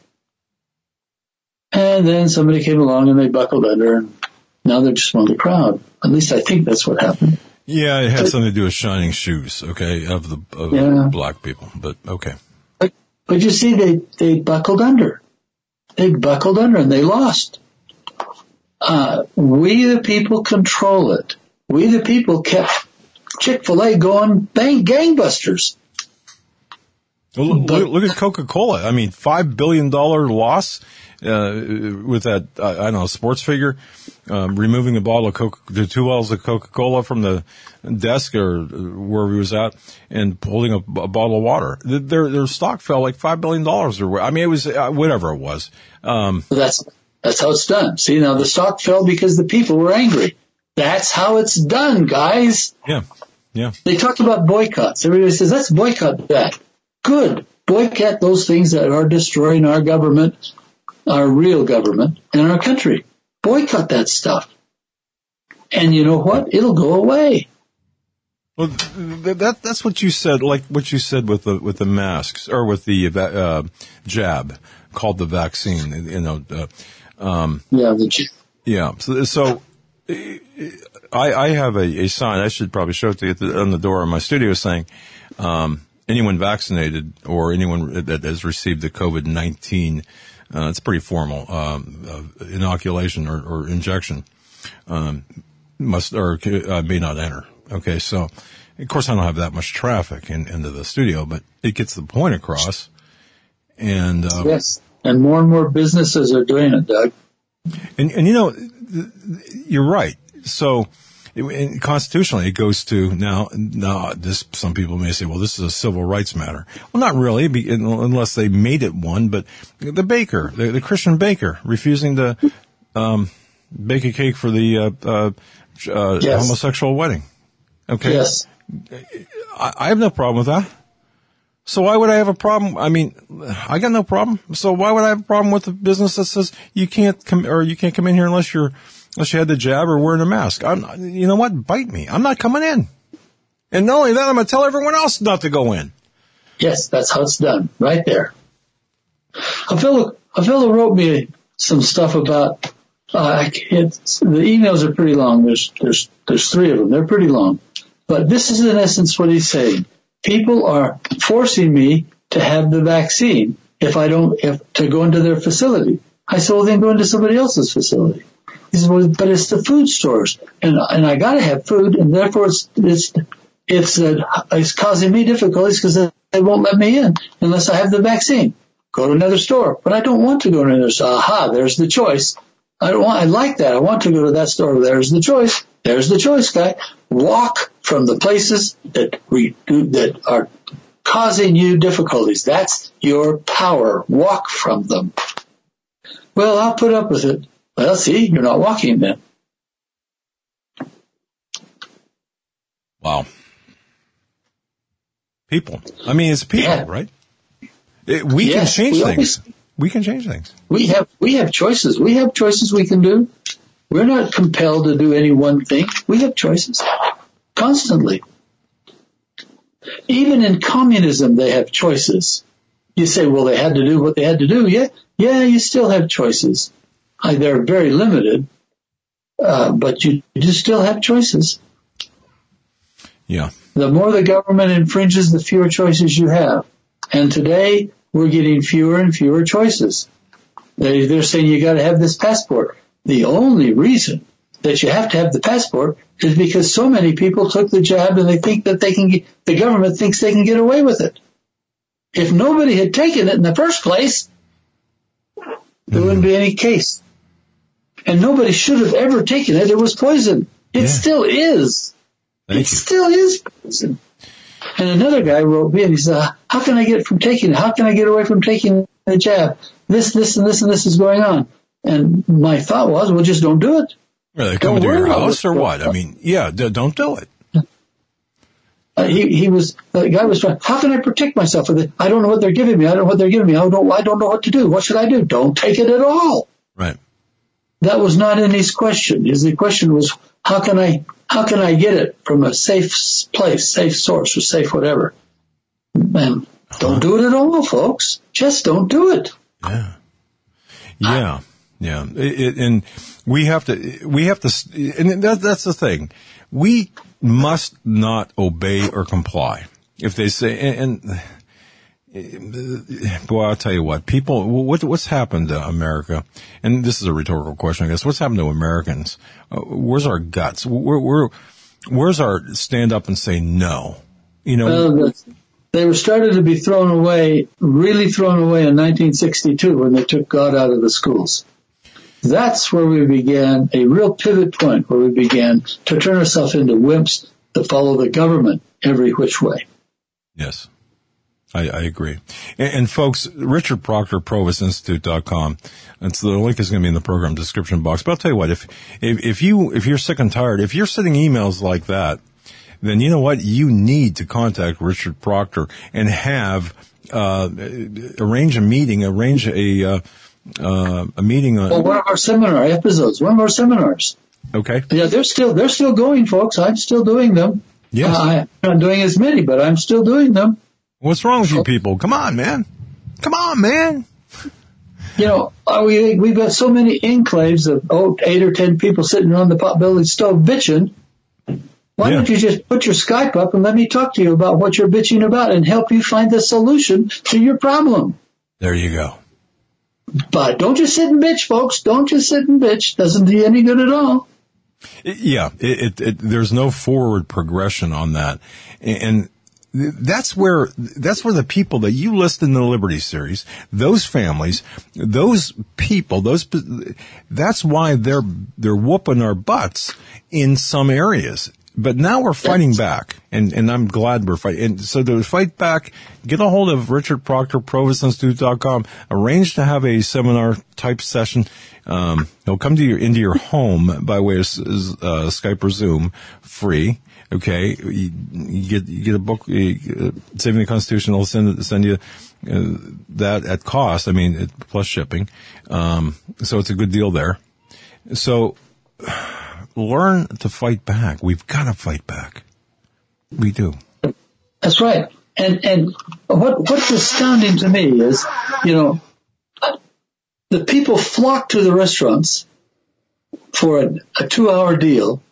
And then somebody came along and they buckled under, and now they're just one of the crowd. At least I think that's what happened. Yeah, it had but, something to do with shining shoes, okay, of the of yeah. black people. But okay. But, but you see, they, they buckled under. They buckled under and they lost. Uh, we the people control it. We the people kept Chick-fil-A going bang gangbusters. Well, look, but, look at Coca-Cola. I mean, five billion dollars loss. Uh, with that, uh, I don't know, sports figure, um, removing the bottle of Coca, the two bottles of Coca-Cola from the desk or wherever he was at and holding a, a bottle of water. Their, their stock fell like five billion dollars or, I mean, it was, uh, whatever it was. Um, that's, that's how it's done. See, now the stock fell because the people were angry. That's how it's done, guys. Yeah. Yeah. They talk about boycotts. Everybody says, let's boycott that. Good. Boycott those things that are destroying our government, our real government, and our country. Boycott that stuff. And you know what? It'll go away. Well, that that's what you said, like what you said with the with the masks or with the uh, jab called the vaccine. You know, uh, um, yeah, the jab. Yeah. So, so I, I have a, a sign. I should probably show it to you the, on the door of my studio saying, um, anyone vaccinated or anyone that has received the COVID nineteen. Uh, it's pretty formal, um, uh, inoculation or, or injection, um, must, or, uh, may not enter. Okay. So, of course, I don't have that much traffic in, into the studio, but it gets the point across. And, um, yes. And more and more businesses are doing it, Doug. And, and you know, you're right. So, and constitutionally, it goes to now. Now, this some people may say, "Well, this is a civil rights matter." Well, not really, unless they made it one. But the baker, the, the Christian baker, refusing to um, bake a cake for the uh, uh, uh, yes. homosexual wedding. Okay, yes, I, I have no problem with that. So why would I have a problem? I mean, I got no problem. So why would I have a problem with a business that says you can't come or you can't come in here unless you're Unless you had the jab or wearing a mask? I'm, you know what? Bite me. I'm not coming in. And not only that, I'm going to tell everyone else not to go in. Yes, that's how it's done. Right there. A fellow, a fellow wrote me some stuff about, uh, it's, the emails are pretty long. There's, there's, there's three of them. They're pretty long. But this is in essence what he's saying. People are forcing me to have the vaccine if I don't, if, to go into their facility. I said, well, then go into somebody else's facility. He says, well, but it's the food stores, and and I got to have food, and therefore it's it's it's uh, it's causing me difficulties because they won't let me in unless I have the vaccine. go to another store. But I don't want to go to another store. Aha, there's the choice. I don't want, I like that. I want to go to that store. There's the choice. There's the choice, guy. Walk from the places that we do, that are causing you difficulties. That's your power. Walk from them. Well, I'll put up with it. Well, see, you're not walking then. Wow. People. I mean, it's people, yeah. right? It, we yes, can change we things. Always, we can change things. We have, we have choices. We have choices we can do. We're not compelled to do any one thing. We have choices. Constantly. Even in communism, they have choices. You say, well, they had to do what they had to do. Yeah, yeah, you still have choices. Uh, they're very limited, uh, but you, you still have choices. Yeah. The more the government infringes, the fewer choices you have. And today, we're getting fewer and fewer choices. They, they're saying you got to have this passport. The only reason that you have to have the passport is because so many people took the jab and they think that they can get, the government thinks they can get away with it. If nobody had taken it in the first place, there wouldn't be any case. And nobody should have ever taken it. It was poison. It yeah. still is. Thank it you. still is poison. And another guy wrote me and he said, how can I get from taking it? How can I get away from taking the jab? This, this, and this, and this is going on. And my thought was, well, just don't do it. Are they coming to your house or what? I mean, yeah, d- don't do it. Uh, he, he was, the guy was trying, how can I protect myself? I don't know what they're giving me. I don't know what they're giving me. I don't, I don't know what to do. What should I do? Don't take it at all. Right. That was not in his question. His question was, how can I, how can I get it from a safe place, safe source, or safe whatever? And don't huh. do it at all, folks. Just don't do it. Yeah. Yeah. Yeah. It, it, and we have to, we have to, and that, that's the thing. We must not obey or comply. If they say, and, and boy, I'll tell you what, people, what, what's happened to America? And this is a rhetorical question, I guess. What's happened to Americans? Uh, where's our guts? Where, where, where's our stand up and say no? You know, well, they were started to be thrown away, really thrown away in nineteen sixty-two when they took God out of the schools. That's where we began, a real pivot point where we began to turn ourselves into wimps that follow the government every which way. Yes, I, I agree. And, and folks, Richard Proctor, Provis Institute dot com. It's, the link is going to be in the program description box. But I'll tell you what, if, if, if you, if you're sick and tired, if you're sending emails like that, then you know what? You need to contact Richard Proctor and have, uh, arrange a meeting, arrange a, uh, Uh, a meeting on well, one of our seminar episodes, one of our seminars. Okay. Yeah, they're still they're still going, folks. I'm still doing them. Yes. Uh, I'm not doing as many, but I'm still doing them. What's wrong with you people? Come on, man. Come on, man. You know, uh, we we've got so many enclaves of oh, eight or ten people sitting around the potbelly stove bitching. Why yeah. don't you just put your Skype up and let me talk to you about what you're bitching about and help you find the solution to your problem? There you go. But don't just sit and bitch, folks. Don't just sit and bitch. Doesn't do you any good at all. It, yeah, it, it, it, there's no forward progression on that. And that's where, that's where the people that you list in the Liberty series, those families, those people, those, that's why they're, they're whooping our butts in some areas. But now we're fighting back, and, and I'm glad we're fighting. And so to fight back, get a hold of Richard Proctor, Provis Institute dot com. Arrange to have a seminar type session. Um, he'll come to your into your home by way of uh, Skype or Zoom, free. Okay, you, you get you get a book, you, uh, Saving the Constitution. I'll send send you uh, that at cost. I mean, it, plus shipping. Um, so it's a good deal there. So. Learn to fight back. We've got to fight back. We do. That's right. And and what what's astounding to me is, you know, the people flock to the restaurants for a, a two-hour deal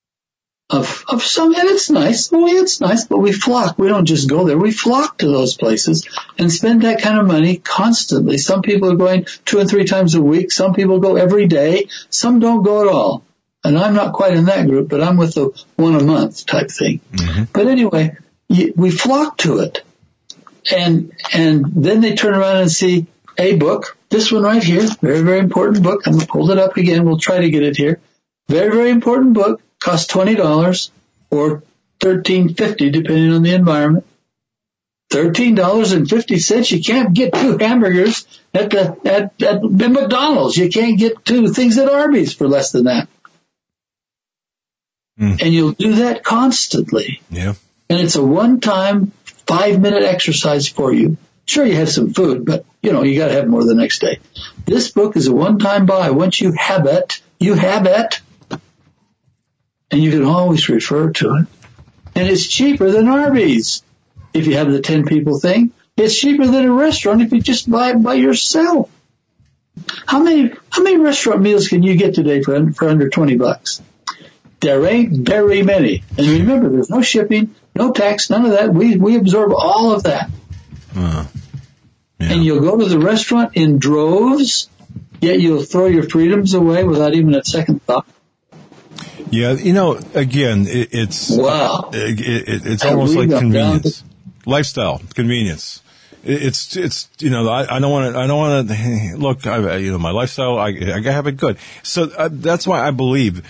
of of some, and it's nice. Oh, yeah, it's nice, but we flock. We don't just go there. We flock to those places and spend that kind of money constantly. Some people are going two and three times a week. Some people go every day. Some don't go at all. And I'm not quite in that group, but I'm with the one a month type thing. Mm-hmm. But anyway, we flock to it. and, and then they turn around and see a book, this one right here, very, very important book. I'm going to hold it up again. We'll try to get it here. Very, very important book, costs twenty dollars or thirteen fifty depending on the environment. thirteen dollars and fifty cents. You can't get two hamburgers at the at, at McDonald's. You can't get two things at Arby's for less than that. Mm. And you'll do that constantly. Yeah. And it's a one-time five-minute exercise for you. Sure, you have some food, but, you know, you got to have more the next day. This book is a one-time buy. Once you have it, you have it. And you can always refer to it. And it's cheaper than Arby's. If you have the ten people thing, it's cheaper than a restaurant if you just buy it by yourself. How many, how many restaurant meals can you get today for, for under twenty bucks? There ain't very many. And remember, there's no shipping, no tax, none of that. We, we absorb all of that. Uh, yeah. And you'll go to the restaurant in droves, yet you'll throw your freedoms away without even a second thought. Yeah, you know, again, it, it's wow. It, it, it's almost like convenience, lifestyle, convenience. It, it's it's you know, I, I don't want to I don't want to look. I, you know, my lifestyle, I I gotta have it good. So uh, that's why I believe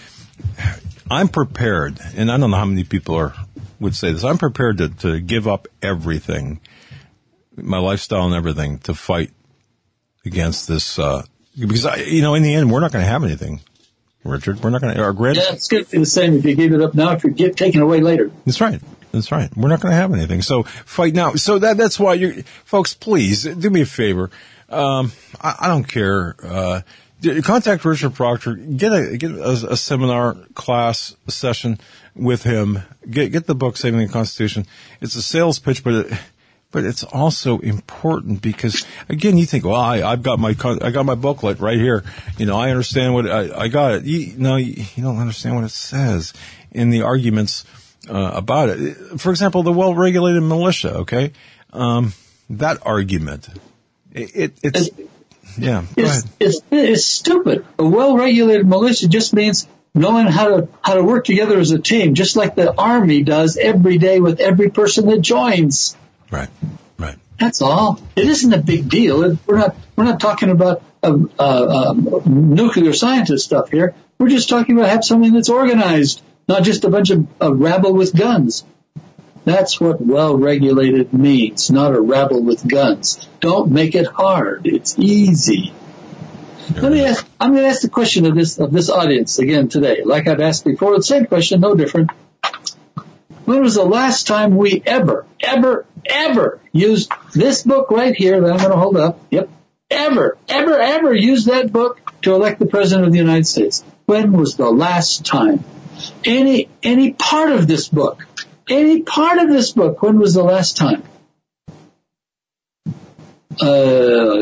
I'm prepared, and I don't know how many people are would say this. I'm prepared to to give up everything, my lifestyle and everything, to fight against this. Uh, because I, you know, in the end, we're not going to have anything. Richard, we're not going to, our grand. Yeah, it's going to be the same if you give it up now, if you get taken away later. That's right. That's right. We're not going to have anything. So fight now. So that, that's why you, folks, please do me a favor. Um, I, I don't care. Uh, contact Richard Proctor, get a, get a, a seminar class a session with him. Get, get the book, Saving the Constitution. It's a sales pitch, but it, But it's also important because, again, you think, well, I, I've got my, I got my booklet right here. You know, I understand what, I, I got it. You, no, you, you don't understand what it says in the arguments, uh, about it. For example, the well-regulated militia, okay? Um, that argument, it, it it's, it's, yeah, go it's, ahead. It's, it's stupid. A well-regulated militia just means knowing how to, how to work together as a team, just like the Army does every day with every person that joins. Right, right. That's all. It isn't a big deal. We're not. We're not talking about uh, uh, nuclear scientist stuff here. We're just talking about have something that's organized, not just a bunch of uh, rabble with guns. That's what well-regulated means, not a rabble with guns. Don't make it hard. It's easy. Yeah. Let me ask. I'm going to ask the question of this of this audience again today, like I've asked before. The same question, no different. When was the last time we ever, ever, ever used this book right here that I'm going to hold up? Yep. Ever, ever, ever used that book to elect the President of the United States? When was the last time? Any, any part of this book, any part of this book, when was the last time? Uh,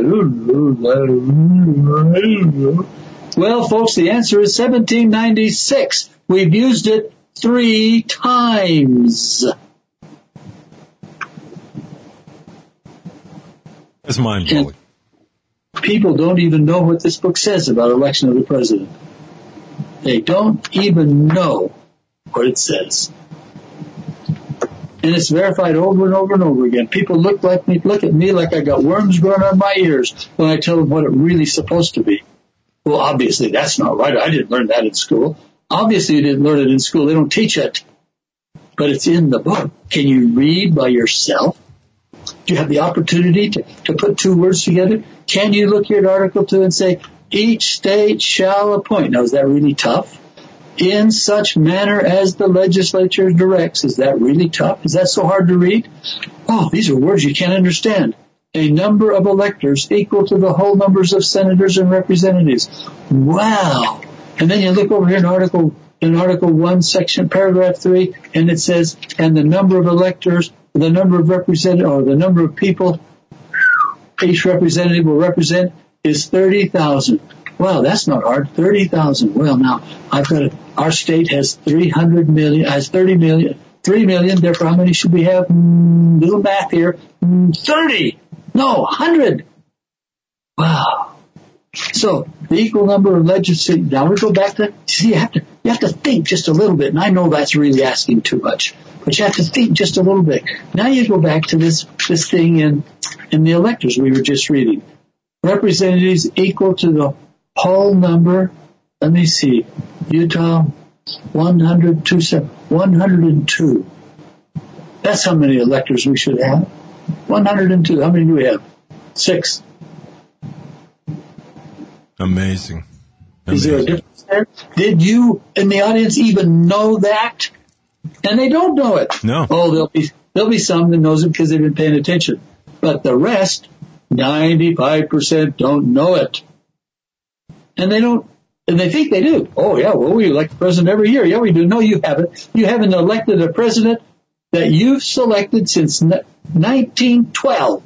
well, folks, the answer is seventeen ninety-six. We've used it three times. That's mind-blowing. People don't even know what this book says about election of the president. They don't even know what it says. And it's verified over and over and over again. People look like me, look at me like I got worms growing on my ears when I tell them what it really is supposed to be. Well, obviously that's not right. I didn't learn that in school. Obviously you didn't learn it in school. They don't teach it. But it's in the book. Can you read by yourself? Do you have the opportunity to, to put two words together? Can you look here at Article two and say, each state shall appoint? Now, is that really tough? In such manner as the legislature directs. Is that really tough? Is that so hard to read? Oh, these are words you can't understand. A number of electors equal to the whole numbers of senators and representatives. Wow. And then you look over here in Article in Article one, Section Paragraph three, and it says, and the number of electors, the number of representatives, or the number of people each representative will represent is thirty thousand. Wow, that's not hard. thirty thousand. Well, now, I've got a, our state has three hundred million, has thirty million, three million, therefore how many should we have? Mm, little math here. Mm, thirty. No, one hundred. Wow. So the equal number of legislators. Now we go back to see. You have to you have to think just a little bit, and I know that's really asking too much, but you have to think just a little bit. Now you go back to this this thing in in the electors we were just reading. Representatives equal to the whole number. Let me see. Utah, one hundred two, one hundred two. That's how many electors we should have. one hundred two. How many do we have? Six. Amazing. Amazing. Is there a difference there? Did you in the audience even know that? And they don't know it. No. Oh, there'll be there'll be some that knows it because they've been paying attention. But the rest, ninety-five percent don't know it. And they don't, and they think they do. Oh yeah, well we elect the president every year. Yeah, we do. No, you haven't. You haven't elected a president that you've selected since nineteen twelve.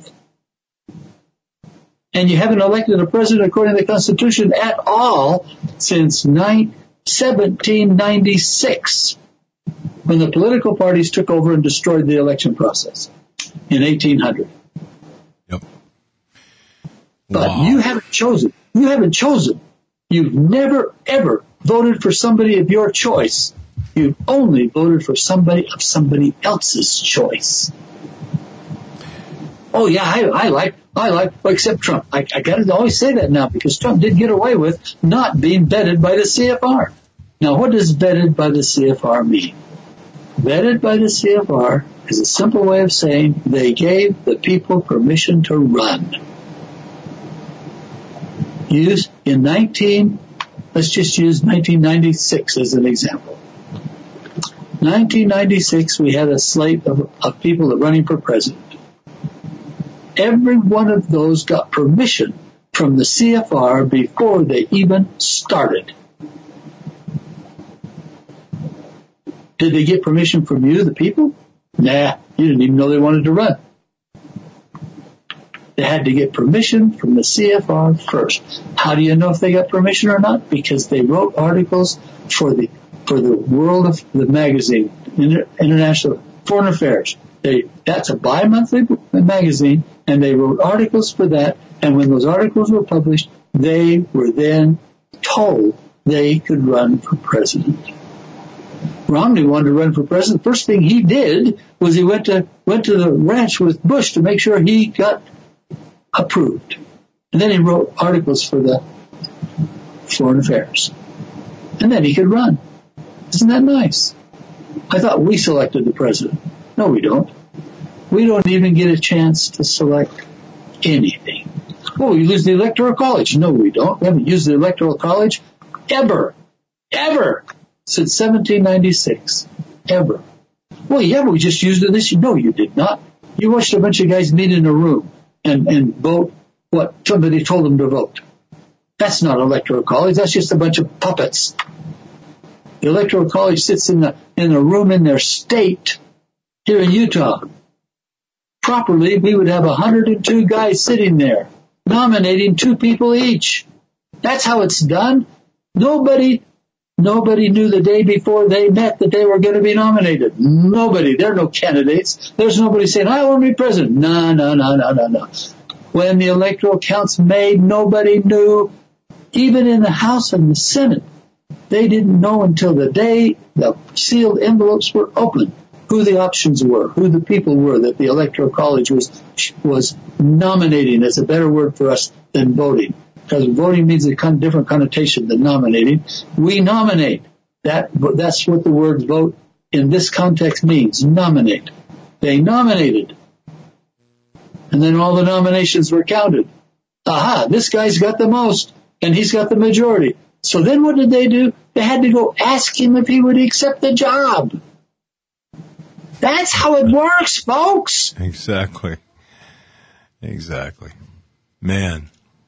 And you haven't elected a president according to the Constitution at all since seventeen ninety-six, when the political parties took over and destroyed the election process in eighteen hundred. Yep. But Wow. you haven't chosen. You haven't chosen. You've never, ever voted for somebody of your choice. You've only voted for somebody of somebody else's choice. Oh yeah, I, I like, I like, well, except Trump. I, I gotta always say that now because Trump did get away with not being vetted by the C F R. Now what does vetted by the C F R mean? Vetted by the C F R is a simple way of saying they gave the people permission to run. Use in nineteen, let's just use nineteen ninety-six as an example. nineteen ninety-six, we had a slate of, of people that running for president. Every one of those got permission from the C F R before they even started. Did they get permission from you, the people? Nah, you didn't even know they wanted to run. They had to get permission from the C F R first. How do you know if they got permission or not? Because they wrote articles for the for the World of the magazine, Inter, International Foreign Affairs. They, that's a bi-monthly magazine, and they wrote articles for that. And when those articles were published, they were then told they could run for president. Romney wanted to run for president. First thing he did was he went to went to the ranch with Bush to make sure he got approved. And then he wrote articles for the Foreign Affairs. And then he could run. Isn't that nice? I thought we selected the president. No, we don't. We don't even get a chance to select anything. Oh, we lose the Electoral College. No, we don't. We haven't used the Electoral College ever. Ever. Since seventeen ninety-six. Ever. Well, yeah, but we just used it this year. No, you did not. You watched a bunch of guys meet in a room and, and vote what somebody told them to vote. That's not Electoral College. That's just a bunch of puppets. The Electoral College sits in the in a room in their state here in Utah. Properly, we would have one hundred two guys sitting there nominating two people each. That's how it's done. Nobody Nobody knew the day before they met that they were going to be nominated. Nobody. There are no candidates. There's nobody saying, I want to be president. No, no, no, no, no, no. When the electoral counts made, nobody knew. Even in the House and the Senate, they didn't know until the day the sealed envelopes were opened who the options were, who the people were that the Electoral College was was nominating. That's a better word for us than voting. Because voting means a con- different connotation than nominating. We nominate. That that's what the word vote in this context means. Nominate. They nominated. And then all the nominations were counted. Aha, this guy's got the most, and he's got the majority. So then what did they do? They had to go ask him if he would accept the job. That's how it works, folks. Exactly. Exactly. Man.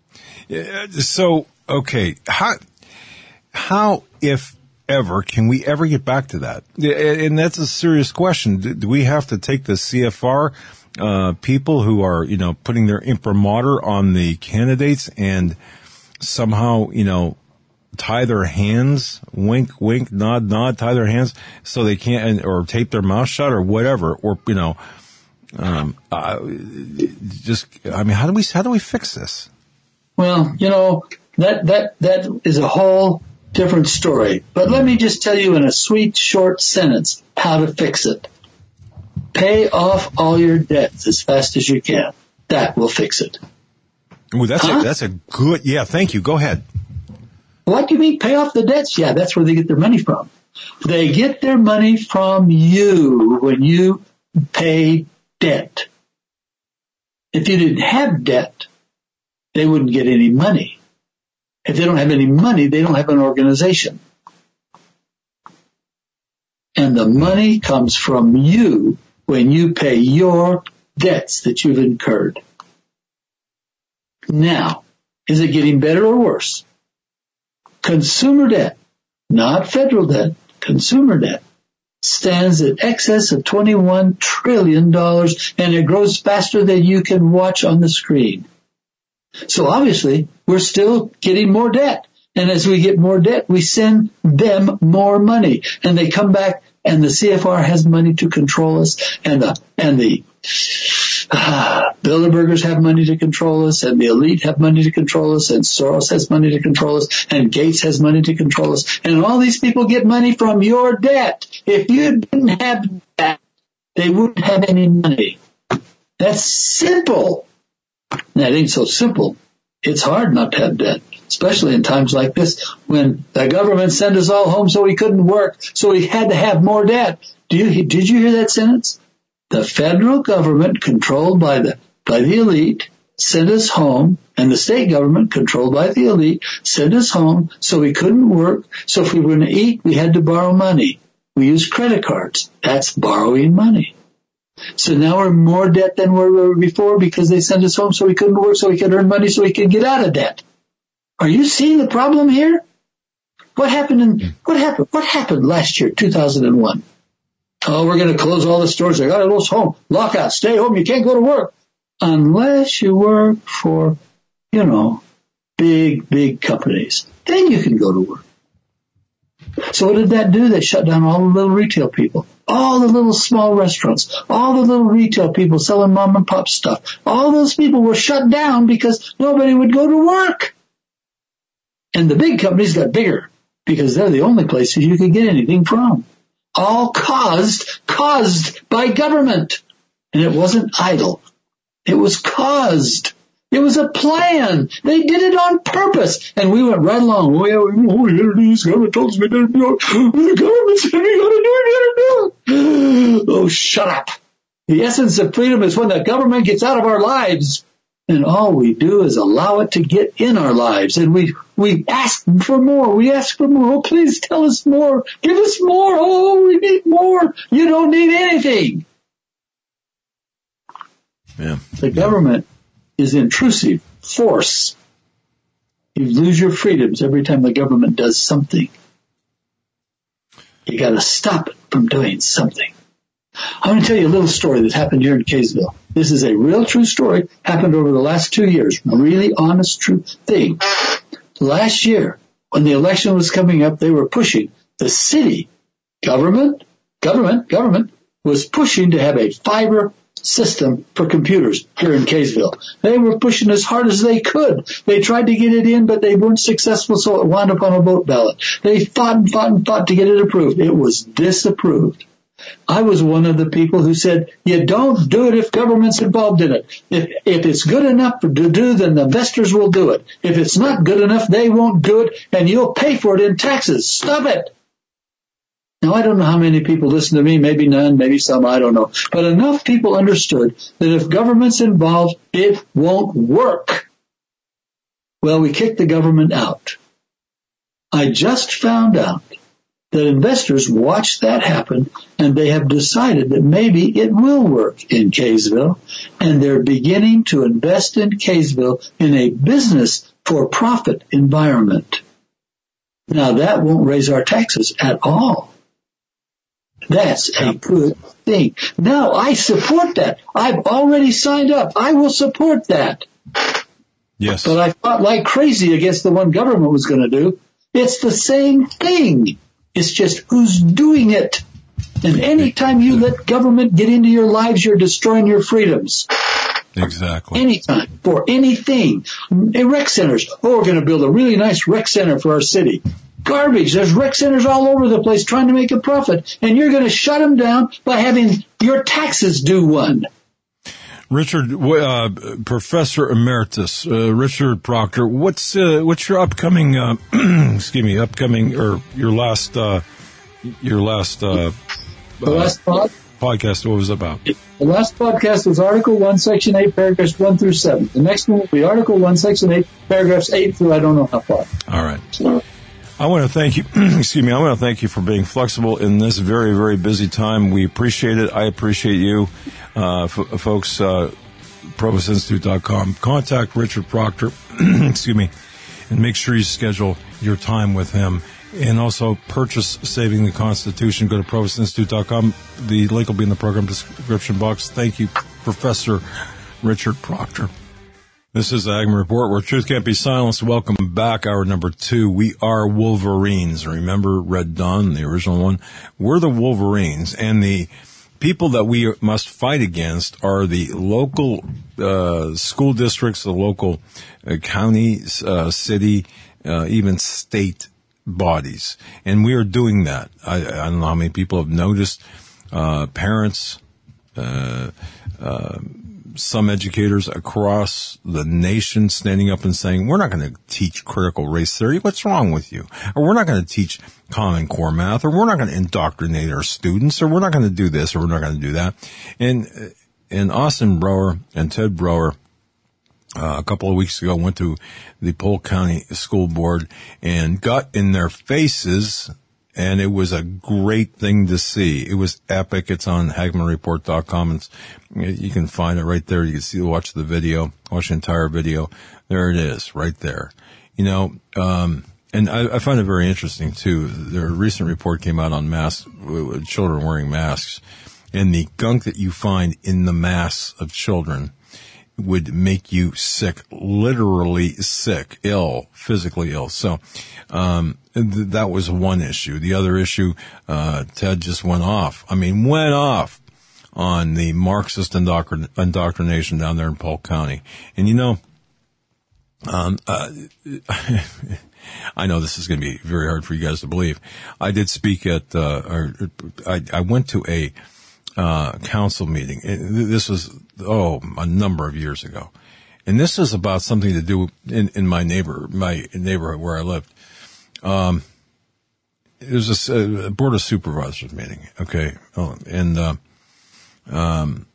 So, okay, how, how, if ever, can we ever get back to that? And that's a serious question. Do we have to take the C F R, uh, people who are, you know, putting their imprimatur on the candidates and somehow, you know, tie their hands, wink, wink, nod, nod, tie their hands so they can't, or tape their mouth shut or whatever, or, you know, um, uh, just, I mean, how do we, how do we fix this? Well, you know, that, that, that is a whole different story. But let me just tell you in a sweet, short sentence how to fix it. Pay off all your debts as fast as you can. That will fix it. Well, that's huh? a, that's a good, yeah, thank you. Go ahead. What do you mean pay off the debts? Yeah, that's where they get their money from. They get their money from you when you pay debt. If you didn't have debt, they wouldn't get any money. If they don't have any money, they don't have an organization. And the money comes from you when you pay your debts that you've incurred. Now, is it getting better or worse? Consumer debt, not federal debt, consumer debt, stands in excess of twenty-one trillion dollars, and it grows faster than you can watch on the screen. So obviously, we're still getting more debt. And as we get more debt, we send them more money. And they come back, and the C F R has money to control us, and the, and the, uh, Bilderbergers have money to control us, and the elite have money to control us, and Soros has money to control us, and Gates has money to control us. And all these people get money from your debt. If you didn't have that, they wouldn't have any money. That's simple. Now, it ain't so simple. It's hard not to have debt, especially in times like this when the government sent us all home so we couldn't work, so we had to have more debt. Do you, did you hear that sentence? The federal government, controlled by the, by the elite, sent us home, and the state government, controlled by the elite, sent us home so we couldn't work. So if we were going to eat, we had to borrow money. We used credit cards. That's borrowing money. So now we're in more debt than we were before because they sent us home so we couldn't work, so we could earn money, so we could get out of debt. Are you seeing the problem here? What happened in, what happened, what happened last year, two thousand one? Oh, we're going to close all the stores. I got to close home. Lockout. Stay home. You can't go to work. Unless you work for, you know, big, big companies. Then you can go to work. So what did that do? They shut down all the little retail people, all the little small restaurants, all the little retail people selling mom and pop stuff. All those people were shut down because nobody would go to work. And the big companies got bigger because they're the only places you could get anything from. All caused, caused by government. And it wasn't idle. It was caused. It was a plan. They did it on purpose. And we went right along. Oh, yeah, oh, here it is. The government told us we didn't do it. The government said we got to do it. We got to do it. Oh, shut up. The essence of freedom is when the government gets out of our lives. And all we do is allow it to get in our lives. And we, we ask for more. We ask for more. Oh, please tell us more. Give us more. Oh, we need more. You don't need anything. Yeah. The government is intrusive force. You lose your freedoms every time the government does something. You got to stop it from doing something. I'm going to tell you a little story that happened here in Kaysville. This is a real true story, happened over the last two years. A really honest, true thing. Last year, when the election was coming up, they were pushing the city government, government, government was pushing to have a fiber system for computers here in Kaysville. They were pushing as hard as they could. They tried to get it in, but they weren't successful, so it wound up on a vote ballot. They fought and fought and fought to get it approved. It was disapproved. I was one of the people who said, you don't do it if government's involved in it. If, if it's good enough to do, then the investors will do it. If it's not good enough, they won't do it, and you'll pay for it in taxes. Stop it. Now, I don't know how many people listen to me, maybe none, maybe some, I don't know. But enough people understood that if government's involved, it won't work. Well, we kicked the government out. I just found out that investors watched that happen, and they have decided that maybe it will work in Kaysville, and they're beginning to invest in Kaysville in a business for profit environment. Now, that won't raise our taxes at all. That's a good thing. Now, I support that. I've already signed up. I will support that. Yes. But I fought like crazy against the one government was going to do. It's the same thing. It's just who's doing it. And any time you let government get into your lives, you're destroying your freedoms. Exactly. Anytime, for anything. Rec centers. Oh, we're going to build a really nice rec center for our city. Garbage. There's rec centers all over the place trying to make a profit, and you're going to shut them down by having your taxes do one. Richard, uh, Professor Emeritus, uh, Richard Proctor, what's uh, what's your upcoming, uh, excuse me, upcoming or your last, uh, your last, uh, the last pod? podcast? What was it about? The last podcast was Article One, Section Eight, paragraphs one through seven. The next one will be Article One, Section Eight, paragraphs eight through I don't know how far. All right. So, I want to thank you, excuse me, I want to thank you for being flexible in this very, very busy time. We appreciate it. I appreciate you, uh, f- folks, uh, provost institute dot com. Contact Richard Proctor, excuse me, and make sure you schedule your time with him. And also purchase Saving the Constitution. Go to provost institute dot com. The link will be in the program description box. Thank you, Professor Richard Proctor. This is the Hagmann Report, where truth can't be silenced. Welcome back. Hour number two. We are Wolverines. Remember Red Dawn, the original one? We're the Wolverines, and the people that we must fight against are the local uh, school districts, the local uh, county, uh, city, uh, even state bodies. And we are doing that. I, I don't know how many people have noticed. Uh, parents, uh, uh, some educators across the nation standing up and saying, we're not going to teach critical race theory. What's wrong with you? Or we're not going to teach Common Core math, or we're not going to indoctrinate our students, or we're not going to do this, or we're not going to do that. And, and Austin Brower and Ted Brower, Uh, a couple of weeks ago, went to the Polk County School Board and got in their faces, and it was a great thing to see. It was epic. It's on Hagmann Report dot com. It's, you can find it right there. You can see, watch the video, watch the entire video. There it is, right there. You know, um, and I, I find it very interesting too. There, a recent report came out on masks, children wearing masks, and the gunk that you find in the masks of children would make you sick, literally sick, ill, physically ill. So, um, th- that was one issue. The other issue, uh, Ted just went off. I mean, went off on the Marxist indoctrin- indoctrination down there in Polk County. And you know, um, uh, I know this is going to be very hard for you guys to believe. I did speak at, uh, or I, I went to a, uh, council meeting. This was, oh, a number of years ago. And this is about something to do in, in my neighbor, my neighborhood where I lived. Um, it was a, a board of supervisors meeting. Okay. Oh, and, uh, um,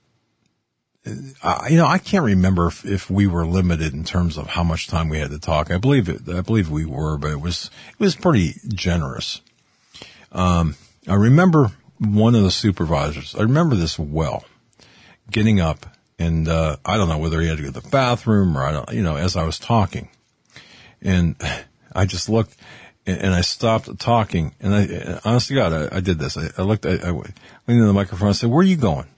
I, you know, I can't remember if, if we were limited in terms of how much time we had to talk. I believe it, I believe we were, but it was, it was pretty generous. Um, I remember one of the supervisors, I remember this well, getting up, and uh I don't know whether he had to go to the bathroom or I don't, you know, as I was talking, and I just looked and, and I stopped talking, and I, honest to God, I, I did this. I, I looked, I, I leaned in the microphone and said, "Where are you going?"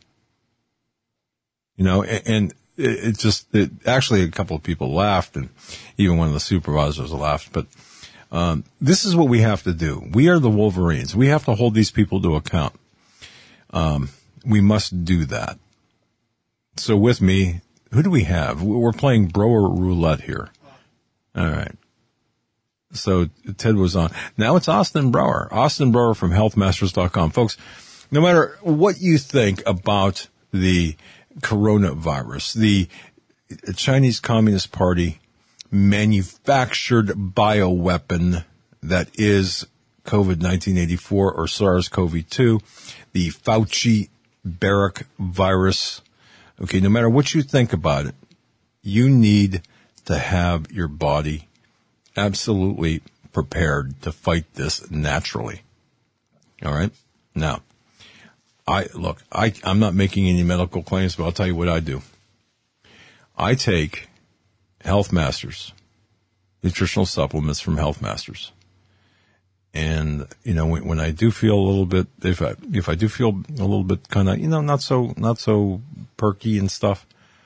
You know, and, and it, it just, it, actually a couple of people laughed, and even one of the supervisors laughed, but Um, this is what we have to do. We are the Wolverines. We have to hold these people to account. Um, we must do that. So with me, who do we have? We're playing Brower Roulette here. All right. So Ted was on. Now it's Austin Brower. Austin Brower from health masters dot com. Folks, no matter what you think about the coronavirus, the Chinese Communist Party manufactured bioweapon that is COVID nineteen eighty-four or SARS-C o V two, the Fauci-Barack virus. Okay, no matter what you think about it, you need to have your body absolutely prepared to fight this naturally. All right? Now, I look, I, I'm not making any medical claims, but I'll tell you what I do. I take Health Masters, nutritional supplements from Health Masters. And, you know, when, when I do feel a little bit, if I, if I do feel a little bit kind of, you know, not so, not so perky and stuff,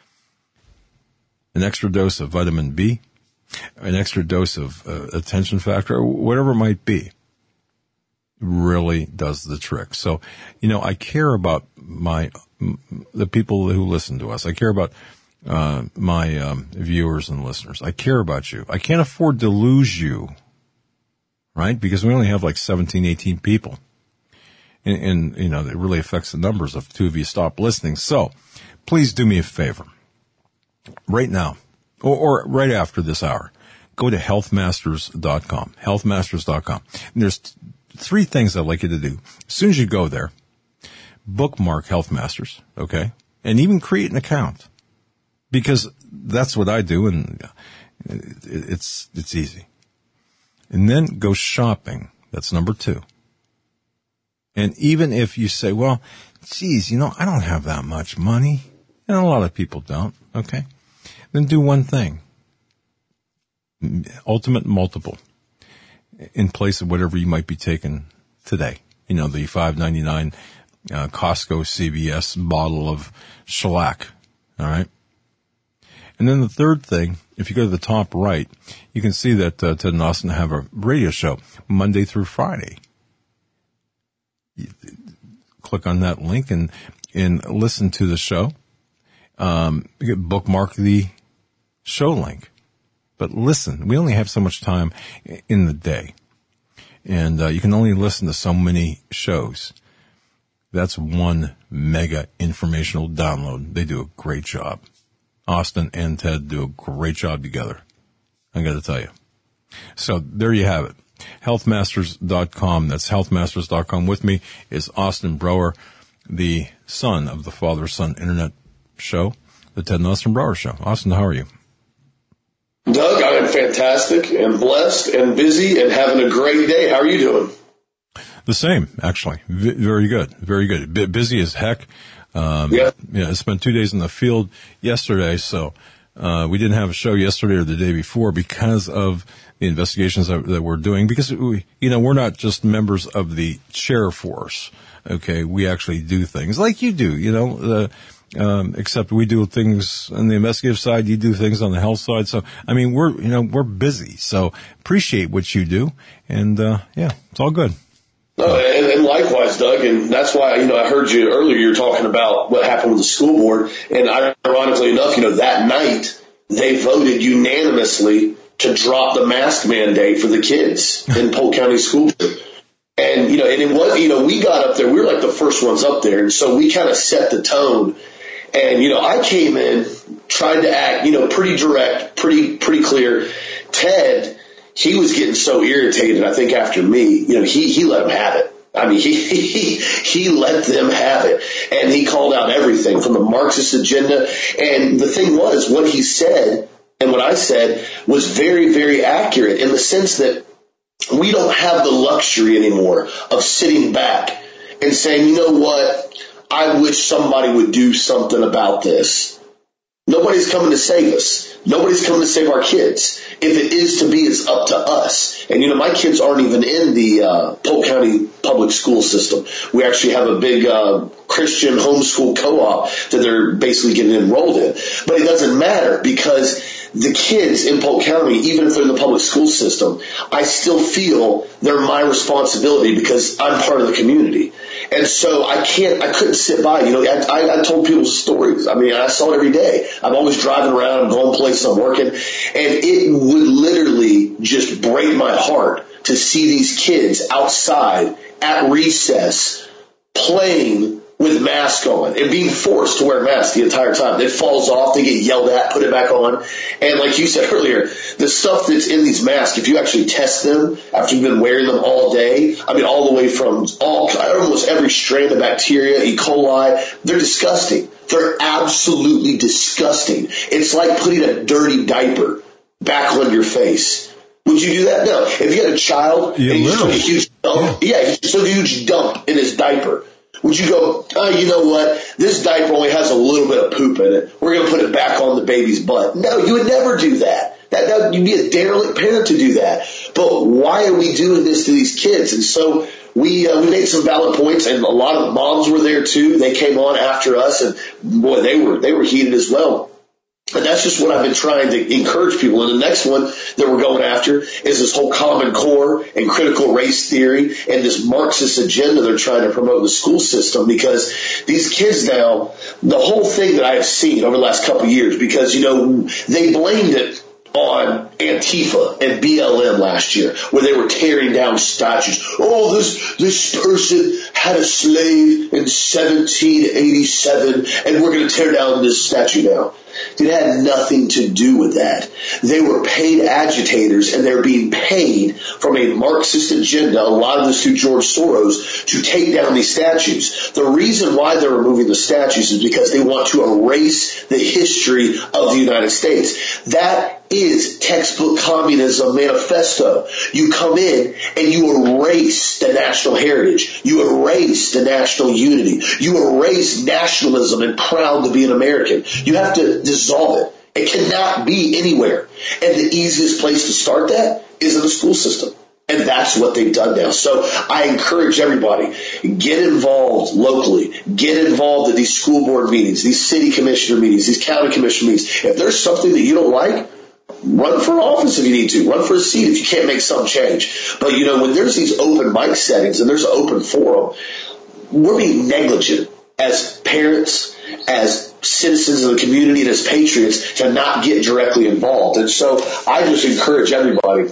an extra dose of vitamin B, an extra dose of uh, attention factor, whatever it might be, really does the trick. So, you know, I care about my, the people who listen to us. I care about uh, my um, viewers and listeners. I care about you. I can't afford to lose you, right? Because we only have like seventeen, eighteen people. And, and, you know, it really affects the numbers if two of you stop listening. So please do me a favor right now or, or right after this hour. Go to health masters dot com, health masters dot com. And there's th- three things I'd like you to do. As soon as you go there, bookmark Health Masters, okay? And even create an account because that's what I do and it's, it's easy. And then go shopping. That's number two. And even if you say, well, geez, you know, I don't have that much money. And a lot of people don't. Okay. Then do one thing. Ultimate multiple in place of whatever you might be taking today. You know, the five ninety-nine uh, Costco C V S bottle of shellac. All right. And then the third thing, if you go to the top right, you can see that uh, Ted and Austin have a radio show Monday through Friday. You click on that link and, and listen to the show. Um, you can bookmark the show link. But listen, we only have so much time in the day. And uh, you can only listen to so many shows. That's one mega informational download. They do a great job. Austin and Ted do a great job together. I got to tell you. So there you have it. health masters dot com. That's health masters dot com. With me is Austin Brower, the son of the father-son internet show, the Ted and Austin Brower Show. Austin, how are you? Doug, I am fantastic and blessed and busy and having a great day. How are you doing? The same, actually. V- very good. Very good. B- busy as heck. Um, yeah. yeah. I spent two days in the field yesterday, so uh, we didn't have a show yesterday or the day before because of the investigations that, that we're doing. Because, we, you know, we're not just members of the chair force, okay? We actually do things like you do, you know, the Um, except we do things on the investigative side, you do things on the health side. So, I mean, we're, you know, we're busy. So appreciate what you do. And, uh, yeah, it's all good. No, and, and likewise, Doug, and that's why, you know, I heard you earlier, you were talking about what happened with the school board. And ironically enough, you know, that night they voted unanimously to drop the mask mandate for the kids in Polk County School Board. And, you know, and it was, you know, we got up there, we were like the first ones up there. And so we kind of set the tone. And, you know, I came in trying to act, you know, pretty direct, pretty, pretty clear. Ted, he was getting so irritated, I think, after me. You know, he, he let him have it. I mean, he, he, he let them have it. And he called out everything from the Marxist agenda. And the thing was, what he said and what I said was very, very accurate in the sense that we don't have the luxury anymore of sitting back and saying, you know what? I wish somebody would do something about this. Nobody's coming to save us. Nobody's coming to save our kids. If it is to be, it's up to us. And, you know, my kids aren't even in the uh, Polk County public school system. We actually have a big uh, Christian homeschool co-op that they're basically getting enrolled in. But it doesn't matter because the kids in Polk County, even if they're in the public school system, I still feel they're my responsibility because I'm part of the community. And so I can't, I couldn't sit by. You know, I, I, I told people stories. I mean, I saw it every day. I'm always driving around, I'm going places, I'm working. And it would literally just break my heart to see these kids outside at recess playing with masks on and being forced to wear masks the entire time. It falls off, they get yelled at, put it back on. And like you said earlier, the stuff that's in these masks, if you actually test them after you've been wearing them all day, I mean, all the way from all, almost every strain of bacteria, E. coli, they're disgusting. They're absolutely disgusting. It's like putting a dirty diaper back on your face. Would you do that? No. If you had a child yeah, and you took a huge dump, yeah, yeah he took a huge dump in his diaper, would you go, oh, you know what? This diaper only has a little bit of poop in it. We're going to put it back on the baby's butt. No, you would never do that. That, that you'd be a derelict parent to do that. But why are we doing this to these kids? And so we uh, we made some valid points, and a lot of moms were there too. They came on after us, and boy, they were they were heated as well. And that's just what I've been trying to encourage people. And the next one that we're going after is this whole Common Core and critical race theory and this Marxist agenda they're trying to promote in the school system, because these kids now, the whole thing that I have seen over the last couple of years, because, you know, they blamed it on Antifa and B L M last year, where they were tearing down statues. Oh, this this person had a slave in seventeen eighty-seven, and we're going to tear down this statue now. It had nothing to do with that. They were paid agitators, and they're being paid from a Marxist agenda, a lot of this through George Soros, to take down these statues. The reason why they're removing the statues is because they want to erase the history of the United States. That is textbook communism manifesto. You come in and you erase the national heritage. You erase the national unity. You erase nationalism and proud to be an American. You have to dissolve it. It cannot be anywhere. And the easiest place to start that is in the school system. And that's what they've done now. So I encourage everybody, get involved locally. Get involved in these school board meetings, these city commissioner meetings, these county commissioner meetings. If there's something that you don't like, run for office if you need to. Run for a seat if you can't make some change. But, you know, when there's these open mic settings and there's an open forum, we're being negligent as parents, as citizens of the community, and as patriots to not get directly involved. And so I just encourage everybody,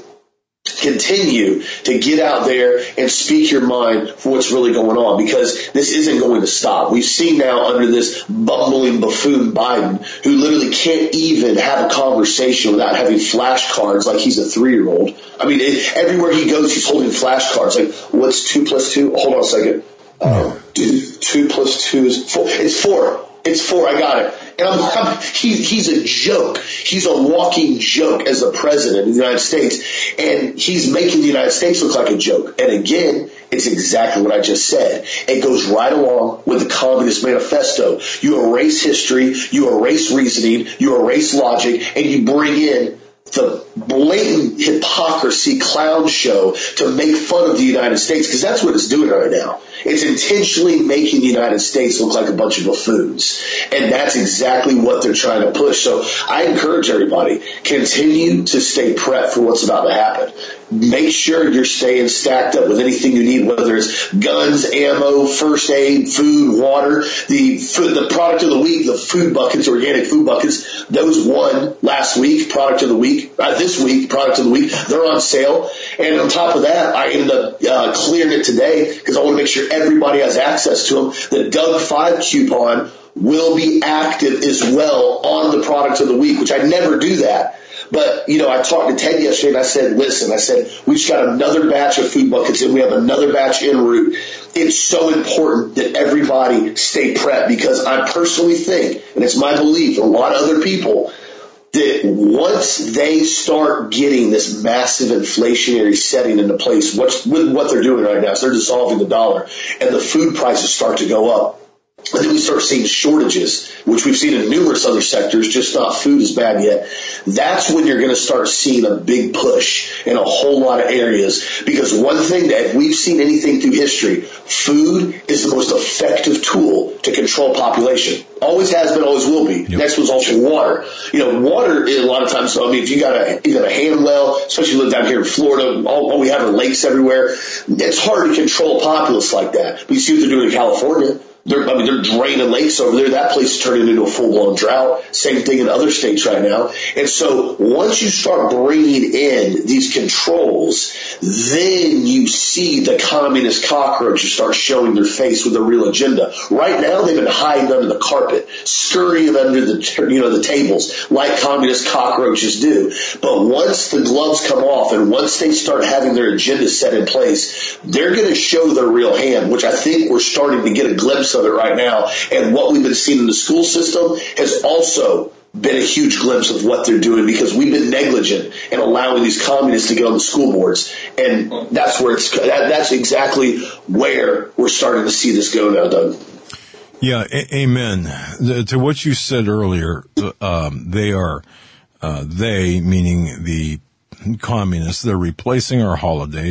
continue to get out there and speak your mind for what's really going on, because this isn't going to stop. We've seen now under this bumbling buffoon Biden, who literally can't even have a conversation without having flashcards like he's a three-year-old. I mean, it, everywhere he goes, he's holding flashcards. Like, what's two plus two? Hold on a second. Uh, two, two plus two is four. It's four. It's four. I got it. And I'm, I'm, he, he's a joke. He's a walking joke as the president of the United States. And he's making the United States look like a joke. And again, it's exactly what I just said. It goes right along with the Communist Manifesto. You erase history, you erase reasoning, you erase logic, and you bring in the blatant hypocrisy clown show to make fun of the United States, because that's what it's doing right now. It's intentionally making the United States look like a bunch of buffoons. And that's exactly what they're trying to push. So I encourage everybody, continue to stay prepped for what's about to happen. Make sure you're staying stacked up with anything you need, whether it's guns, ammo, first aid, food, water. The food, the product of the week, the food buckets, organic food buckets, those won last week, product of the week, uh, this week, product of the week, they're on sale. And on top of that, I ended up uh, clearing it today because I want to make sure everybody has access to them. The Doug five coupon will be active as well on the product of the week, which I never do that. But, you know, I talked to Ted yesterday and I said, listen, I said, we just got another batch of food buckets and we have another batch en route. It's so important that everybody stay prepped, because I personally think, and it's my belief, and a lot of other people, that once they start getting this massive inflationary setting into place, what's, with what they're doing right now is they're dissolving the dollar and the food prices start to go up. And then we start seeing shortages, which we've seen in numerous other sectors, just not food is bad yet. That's when you're going to start seeing a big push in a whole lot of areas. Because one thing that, if we've seen anything through history, food is the most effective tool to control population. Always has been, always will be. Yep. Next one's also water. You know, water is a lot of times, I mean, if you got a, you got a hand well, especially if you live down here in Florida, all, all we have are lakes everywhere. It's hard to control a populace like that. But you see what they're doing in California. They're, I mean, they're draining lakes over there. That place is turning into a full-blown drought. Same thing in other states right now. And so once you start bringing in these controls, then you see the communist cockroaches start showing their face with a real agenda. Right now, they've been hiding under the carpet, scurrying under the, you know, the tables like communist cockroaches do. But once the gloves come off and once they start having their agenda set in place, they're going to show their real hand, which I think we're starting to get a glimpse of it right now. And what we've been seeing in the school system has also been a huge glimpse of what they're doing, because we've been negligent in allowing these communists to get on the school boards. And that's where it's, that, that's exactly where we're starting to see this go now, Doug. Yeah, a- amen. The, to what you said earlier, um, they are, uh, they, meaning the communists, they're replacing our holidays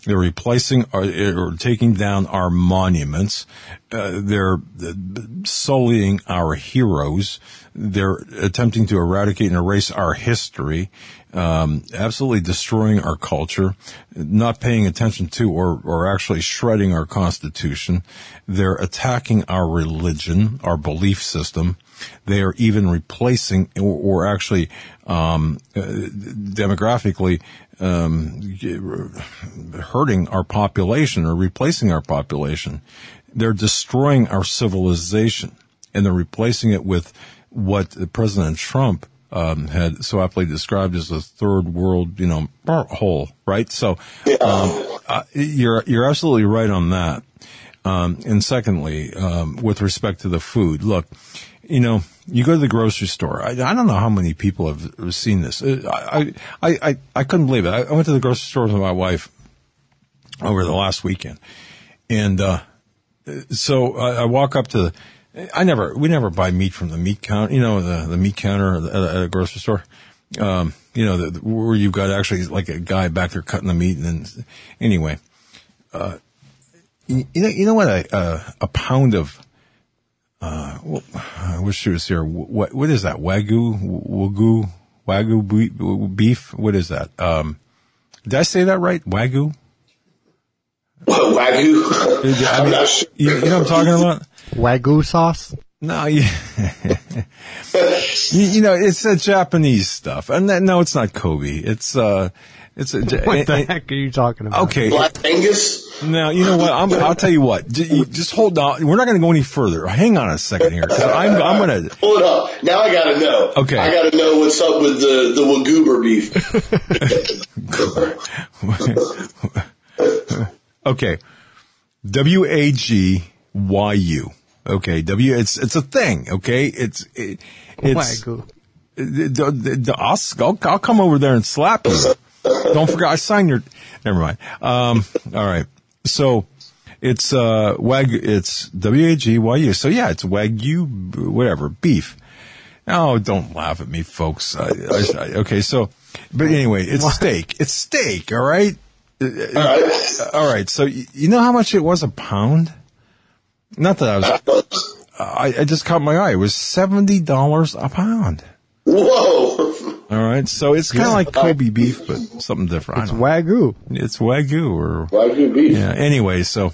They're replacing our, or taking down our monuments. Uh, they're sullying our heroes. They're attempting to eradicate and erase our history, um, absolutely destroying our culture, not paying attention to or, or actually shredding our Constitution. They're attacking our religion, our belief system. They are even replacing or, or actually um, uh, demographically um, hurting our population or replacing our population. They're destroying our civilization, and they're replacing it with what President Trump um, had so aptly described as a third world, you know, hole, right? So um, uh, you're you're absolutely right on that. Um, and secondly, um, with respect to the food, look, you know, you go to the grocery store. I, I don't know how many people have seen this. I I I, I couldn't believe it. I, I went to the grocery store with my wife over the last weekend, and uh, so I, I walk up to. I never, we never buy meat from the meat counter, you know, the, the meat counter at a, at a grocery store, um, you know, the, where you've got actually like a guy back there cutting the meat. And then, anyway, uh, you, you know, you know what, a, uh, a pound of, uh, well, I wish she was here. What, what is that? Wagyu, Wagyu, Wagyu beef? What is that? Um, did I say that right? Wagyu? What, Wagyu? I mean, sure. you, you know what I'm talking about? Wagyu sauce? No, you, you, you know, it's a Japanese stuff. And that, no, it's not Kobe. It's, uh, it's a, What the heck are you talking about? okay. Black Angus? Now, you know what? I'm, I'll tell you what. Just hold on. We're not going to go any further. Hang on a second here. Cause I'm, I'm going to. Hold up. Now I got to know. Okay. I got to know what's up with the, the Wagoober beef. Okay. W A G Y U. Okay. W, it's, it's a thing. Okay. It's, it, it's, Wagyu. the, the, the, I'll, I'll, I'll come over there and slap you. Don't forget, I signed your, never mind. Um, all right. So it's, uh, Wagyu, it's W A G Y U. So yeah, it's Wagyu, whatever, beef. Oh, don't laugh at me, folks. I, I, I, okay. So, but anyway, it's what? steak. It's steak. All right. All right. All right. So you know how much it was a pound? Not that I was, I, I just caught my eye. It was seventy dollars a pound. Whoa. All right. So it's kind of yeah. like Kobe beef, but something different. It's Wagyu. It's Wagyu or. Wagyu beef. Yeah. Anyway, so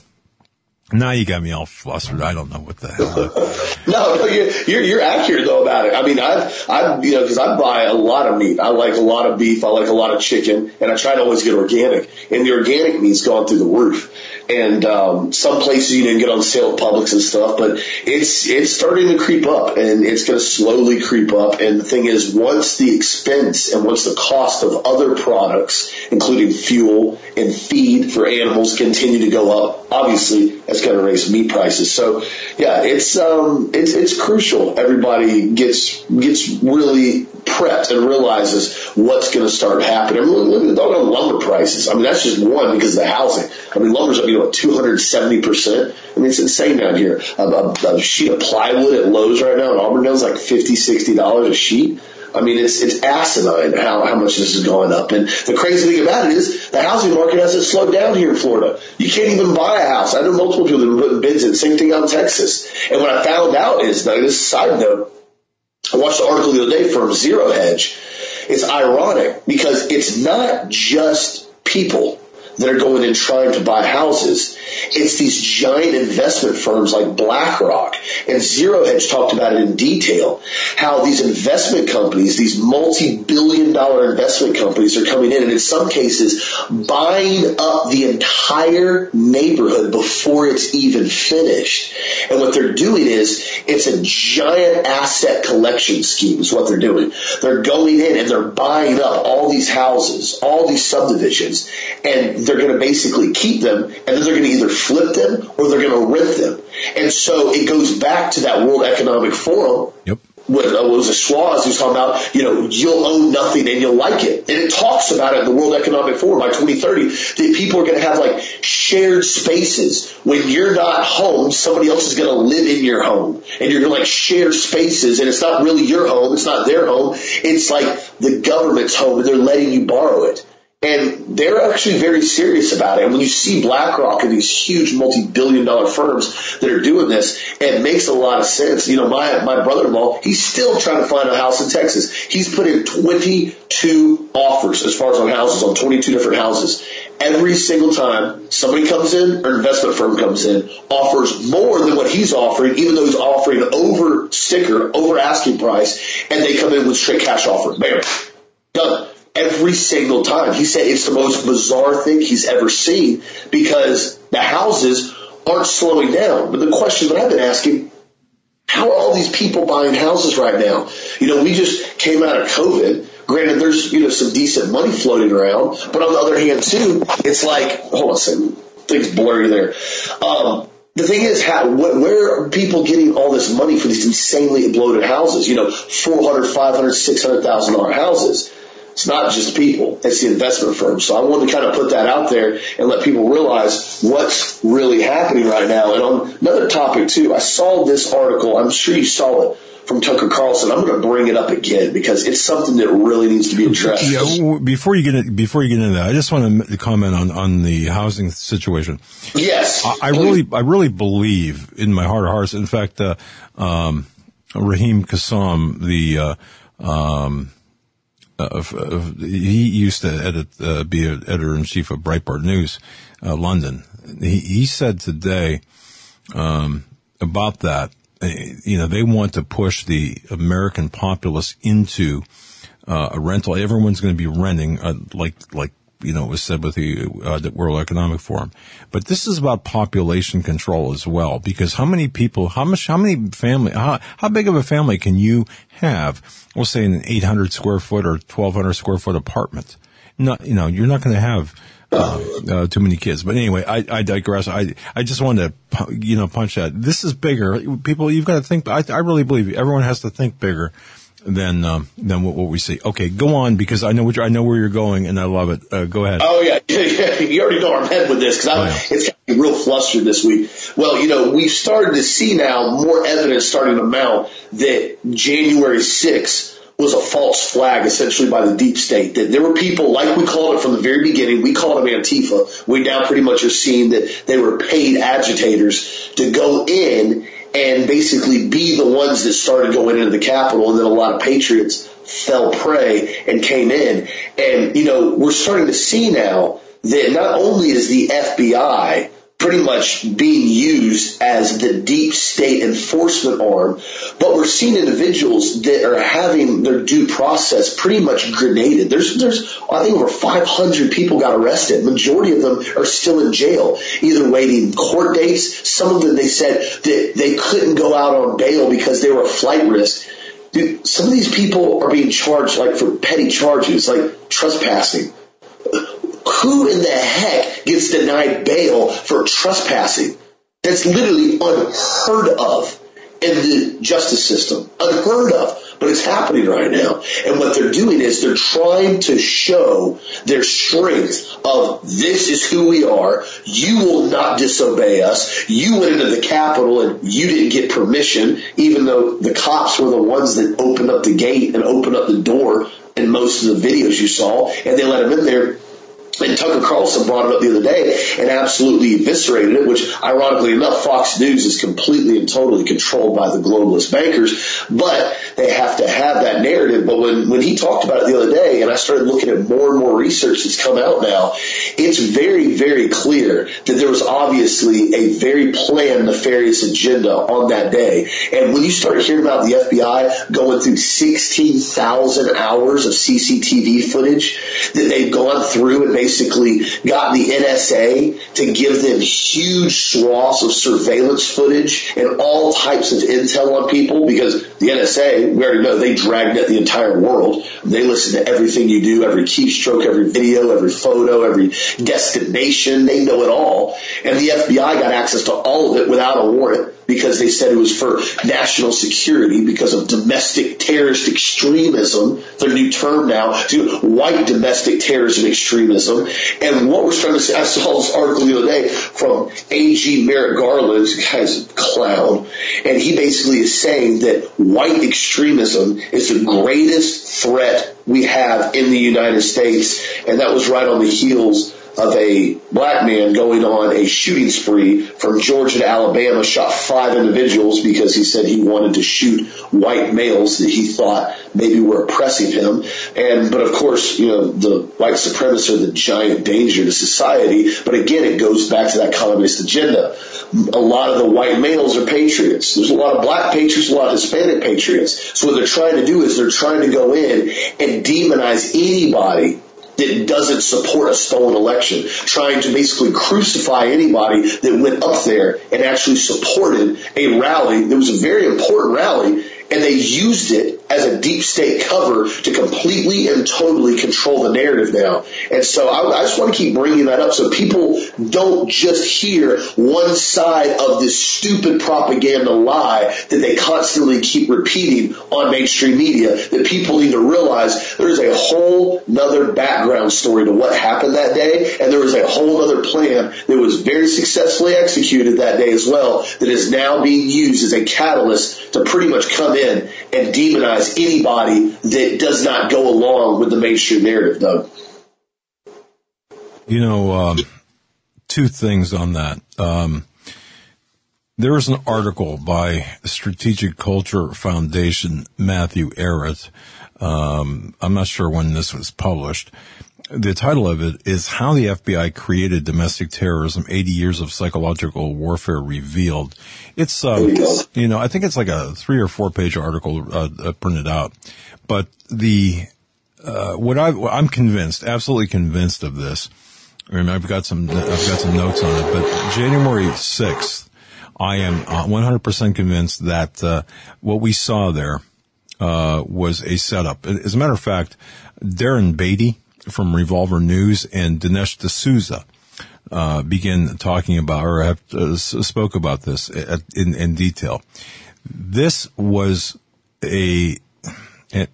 now you got me all flustered. I don't know what the hell. no, no, you're, you're, you're accurate though about it. I mean, I, I, you know, cause I buy a lot of meat. I like a lot of beef. I like a lot of chicken, and I try to always get organic, and the organic meat's gone through the roof. And, um, some places you didn't get on sale at Publix and stuff, but it's, it's starting to creep up, and it's going to slowly creep up. And the thing is, once the expense and once the cost of other products, including fuel and feed for animals, continue to go up, obviously that's going to raise meat prices. So yeah, it's, um, it's, it's crucial. Everybody gets, gets really prepped and realizes what's going to start happening. I mean, look at the doggone lumber prices. I mean, that's just one because of the housing. I mean, lumber's up, you know, two hundred seventy percent. I mean, it's insane down here. A, a, a sheet of plywood at Lowe's right now in Auburndale is like fifty, sixty dollars a sheet. I mean, it's, it's asinine how, how much this has gone up. And the crazy thing about it is the housing market hasn't slowed down here in Florida. You can't even buy a house. I know multiple people that have been putting bids in. Same thing out in Texas. And what I found out is, now this is a side note, I watched an article the other day from Zero Hedge. It's ironic because it's not just people that are going and trying to buy houses. It's these giant investment firms like BlackRock, and Zero Hedge talked about it in detail, how these investment companies, these multi-billion dollar investment companies are coming in and in some cases buying up the entire neighborhood before it's even finished. And what they're doing is, it's a giant asset collection scheme is what they're doing. They're going in and they're buying up all these houses, all these subdivisions, and they're going to basically keep them, and then they're going to either flip them or they're going to rent them. And so it goes back to that World Economic Forum. Yep. When uh, it was a Schwaz who was talking about, you know, you'll own nothing and you'll like it. And it talks about it in the World Economic Forum by twenty thirty that people are going to have like shared spaces. When you're not home, somebody else is going to live in your home, and you're going to like share spaces, and it's not really your home. It's not their home. It's like the government's home, and they're letting you borrow it. And they're actually very serious about it. And when you see BlackRock and these huge multi-billion dollar firms that are doing this, it makes a lot of sense. You know, my, my brother-in-law, he's still trying to find a house in Texas. He's put in twenty-two offers as far as on houses, on twenty-two different houses. Every single time somebody comes in or an investment firm comes in, offers more than what he's offering, even though he's offering over sticker, over asking price, and they come in with straight cash offer. Bam. Done. Every single time. He said it's the most bizarre thing he's ever seen because the houses aren't slowing down. But the question that I've been asking, how are all these people buying houses right now? You know, we just came out of COVID. Granted, there's, you know, some decent money floating around. But on the other hand, too, it's like, hold on a second, things blurry there. Um, the thing is, how, wh- where are people getting all this money for these insanely bloated houses? You know, four hundred, five hundred, six hundred thousand dollar houses. It's not just people, it's the investment firms. So I wanted to kind of put that out there and let people realize what's really happening right now. And on another topic too, I saw this article, I'm sure you saw it, from Tucker Carlson. I'm going to bring it up again because it's something that really needs to be addressed. Yeah, before you get in, before you get into that, I just want to comment on, on the housing situation. Yes. I, I really, I really believe in my heart of hearts. In fact, uh, um, Raheem Kassam, the, uh, um, Uh, of, of, he used to edit, uh, be an editor-in-chief of Breitbart News, uh, London. He, he said today, um, about that, uh, you know, they want to push the American populace into, uh, a rental. Everyone's going to be renting, uh, like, like, you know, it was said with the, uh, the World Economic Forum. But this is about population control as well, because how many people, how much, how many family, how, how big of a family can you have, we'll say an eight hundred square foot or twelve hundred square foot apartment? Not, you know, you're not going to have, uh, uh, too many kids. But anyway, I, I digress. I, I just wanted to, you know, punch that. This is bigger. People, you've got to think, I, I really believe everyone has to think bigger than um, than what, what we see. Okay, go on, because I know what you're, I know where you're going, and I love it. Uh, go ahead. Oh yeah, you already know I'm headed with this because oh, yeah. It's got me real flustered this week. Well, you know, we've started to see now more evidence starting to mount that January sixth was a false flag, essentially by the deep state. That there were people, like we called it from the very beginning, we called them Antifa. We now pretty much are seeing that they were paid agitators to go in and basically be the ones that started going into the Capitol, and then a lot of patriots fell prey and came in. And, you know, we're starting to see now that not only is the F B I pretty much being used as the deep state enforcement arm, but we're seeing individuals that are having their due process pretty much grenaded. There's, there's, I think over five hundred people got arrested. Majority of them are still in jail, either waiting court dates. Some of them, they said that they couldn't go out on bail because they were a flight risk. Dude, some of these people are being charged like for petty charges, like trespassing. Who in the heck gets denied bail for trespassing? That's literally unheard of in the justice system. Unheard of. But it's happening right now. And what they're doing is they're trying to show their strength of this is who we are. You will not disobey us. You went into the Capitol and you didn't get permission, even though the cops were the ones that opened up the gate and opened up the door in most of the videos you saw, and they let them in there. And Tucker Carlson brought it up the other day and absolutely eviscerated it, which, ironically enough, Fox News is completely and totally controlled by the globalist bankers, but they have to have that narrative. But when, when he talked about it the other day, and I started looking at more and more research that's come out now, it's very, very clear that there was obviously a very planned, nefarious agenda on that day. And when you start hearing about the F B I going through sixteen thousand hours of C C T V footage that they've gone through and basically got the N S A to give them huge swaths of surveillance footage and all types of intel on people, because the N S A, we already know, they dragnet the entire world. They listen to everything you do, every keystroke, every video, every photo, every destination. They know it all. And the F B I got access to all of it without a warrant, because they said it was for national security because of domestic terrorist extremism, their new term now, to white domestic terrorism extremism. extremism. And what we're starting to see, I saw this article the other day from A G Merrick Garland, this guy's a clown, and he basically is saying that white extremism is the greatest threat we have in the United States, and that was right on the heels of a black man going on a shooting spree from Georgia to Alabama, shot five individuals because he said he wanted to shoot white males that he thought maybe were oppressing him. And, but of course, you know, the white supremacists are the giant danger to society. But again, it goes back to that communist agenda. A lot of the white males are patriots. There's a lot of black patriots, a lot of Hispanic patriots. So what they're trying to do is they're trying to go in and demonize anybody that doesn't support a stolen election, trying to basically crucify anybody that went up there and actually supported a rally that was a very important rally, and they used it as a deep state cover to completely and totally control the narrative now. And so I, I just want to keep bringing that up so people don't just hear one side of this stupid propaganda lie that they constantly keep repeating on mainstream media, that people need to realize there's a whole nother background story to what happened that day, and there was a whole other plan that was very successfully executed that day as well that is now being used as a catalyst to pretty much come in and demonize anybody that does not go along with the mainstream narrative, Doug. You know, um, two things on that. Um, there was an article by Strategic Culture Foundation, Matthew Ehret. Um, I'm not sure when this was published. The title of it is How the F B I Created Domestic Terrorism, eighty years of Psychological Warfare Revealed. It's, um, you know, I think it's like a three or four page article uh, printed out. But the, uh, what I, I'm convinced, absolutely convinced of this. I mean, I've got some, I've got some notes on it, but January sixth, I am uh, one hundred percent convinced that, uh, what we saw there, uh, was a setup. As a matter of fact, Darren Beatty from Revolver News and Dinesh D'Souza uh, began talking about, or have, uh, spoke about this in, in detail. This was a an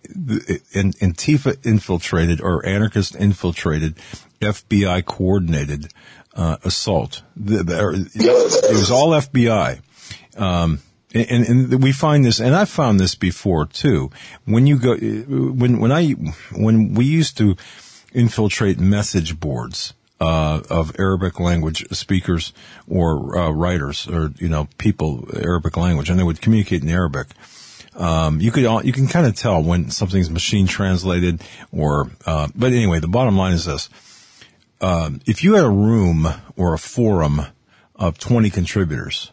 Antifa infiltrated or anarchist infiltrated F B I coordinated uh, assault. The, the, it was all F B I. Um, And, and we find this, and I've found this before too. When you go, when when I when we used to infiltrate message boards uh, of Arabic language speakers or uh, writers, or you know, people Arabic language, and they would communicate in Arabic. Um, you could you can kind of tell when something's machine translated, or uh, but anyway, the bottom line is this: um, if you had a room or a forum of twenty contributors.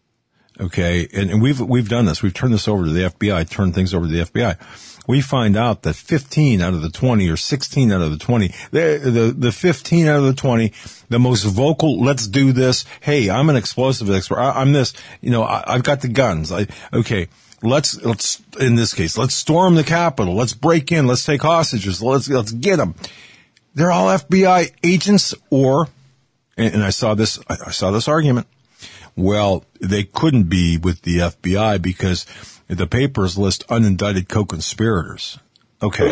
Okay, and, and we've we've done this. We've turned this over to the F B I, turned things over to the F B I. We find out that fifteen out of the twenty or sixteen out of the twenty, the, the, the fifteen out of the twenty, the most vocal, let's do this. Hey, I'm an explosive expert. I, I'm this, you know, I, I've got the guns. I, okay, let's, let's, in this case, let's storm the Capitol. Let's break in. Let's take hostages. Let's, let's get them. They're all F B I agents or, and, and I saw this, I, I saw this argument. Well, they couldn't be with the F B I because the papers list unindicted co-conspirators. Okay.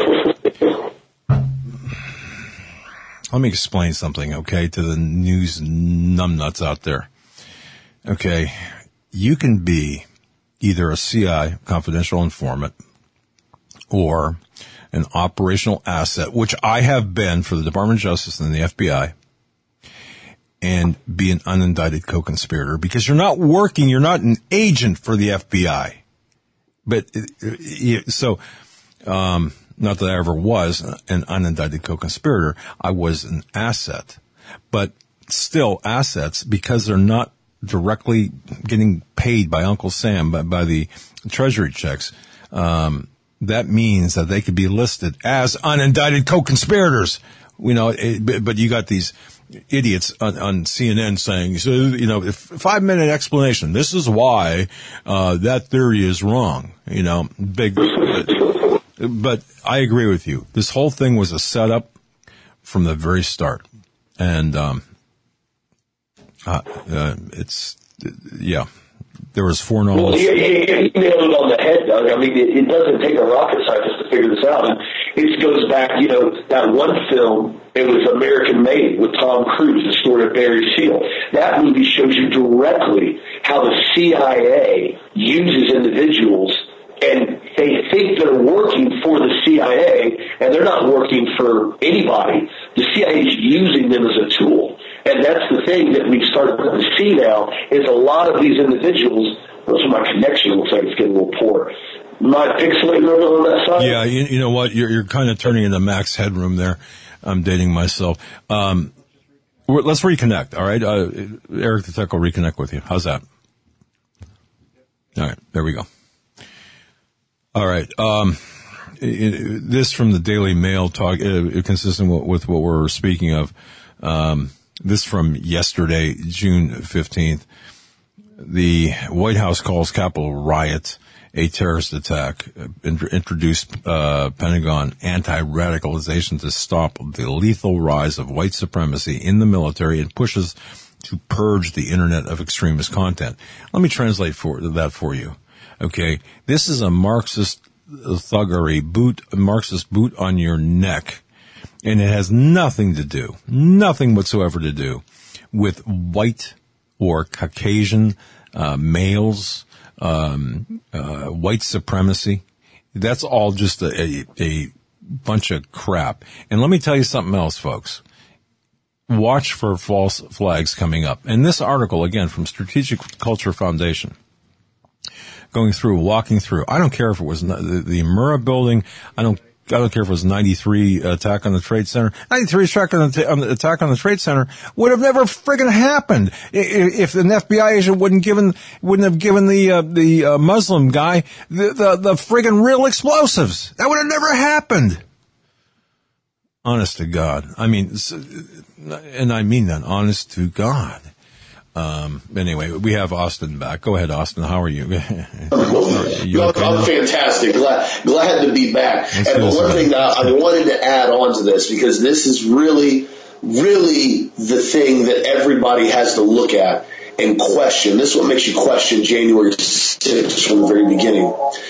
Let me explain something, okay, to the news numbnuts out there. Okay. You can be either a C I, confidential informant, or an operational asset, which I have been for the Department of Justice and the F B I, and be an unindicted co-conspirator because you're not working, you're not an agent for the F B I. But, so, um, not that I ever was an unindicted co-conspirator. I was an asset. But still assets, because they're not directly getting paid by Uncle Sam, by, by the treasury checks, um, that means that they could be listed as unindicted co-conspirators. You know, it, but you got these idiots on, on C N N saying, so, you know, if five minute explanation, this is why, uh, that theory is wrong, you know, big, but, but I agree with you. This whole thing was a setup from the very start. And, um, uh, uh it's, yeah, there was foreknowledge. Well, you, you, you nailed it on the head, Doug. I mean, it, it doesn't take a rocket scientist to figure this out. And, It goes back, you know, that one film, it was American Made with Tom Cruise, the story of Barry Seal. That movie shows you directly how the C I A uses individuals, and they think they're working for the C I A, and they're not working for anybody. The C I A is using them as a tool. And that's the thing that we've started to see now, is a lot of these individuals, those are my connection, looks like it's getting a little poor. My pixelated on that side? Yeah, you, you know what? You're, you're kind of turning into Max Headroom there. I'm dating myself. Um, let's reconnect, all right? Uh, Eric the Tech will reconnect with you. How's that? All right, there we go. All right. Um, it, it, this from the Daily Mail talk, uh, consistent with, with what we're speaking of. Um, this from yesterday, June fifteenth. The White House calls Capitol riot a terrorist attack, uh, int- introduced uh, Pentagon anti-radicalization to stop the lethal rise of white supremacy in the military, and pushes to purge the internet of extremist content. Let me translate for that for you. Okay, this is a Marxist thuggery, boot, a Marxist boot on your neck, and it has nothing to do, nothing whatsoever to do with white or Caucasian uh, males, um, uh, white supremacy. That's all just a, a, a bunch of crap. And let me tell you something else, folks. Watch for false flags coming up. And this article, again, from Strategic Culture Foundation, going through, walking through. I don't care if it was the, the Murrah building. I don't. I don't care if it was ninety-three attack on the Trade Center. ninety-three attack on the, on the attack on the Trade Center would have never friggin' happened if an F B I agent wouldn't given wouldn't have given the uh, the uh, Muslim guy the, the the friggin' real explosives. That would have never happened. Honest to God. I mean, and I mean that, honest to God. Um, anyway, we have Austin back. Go ahead, Austin. How are you? are you no, okay I'm now? fantastic. Glad, glad to be back. Let's and one thing that I wanted to add on to this, because this is really, really the thing that everybody has to look at and question. This is what makes you question January sixth from the very beginning.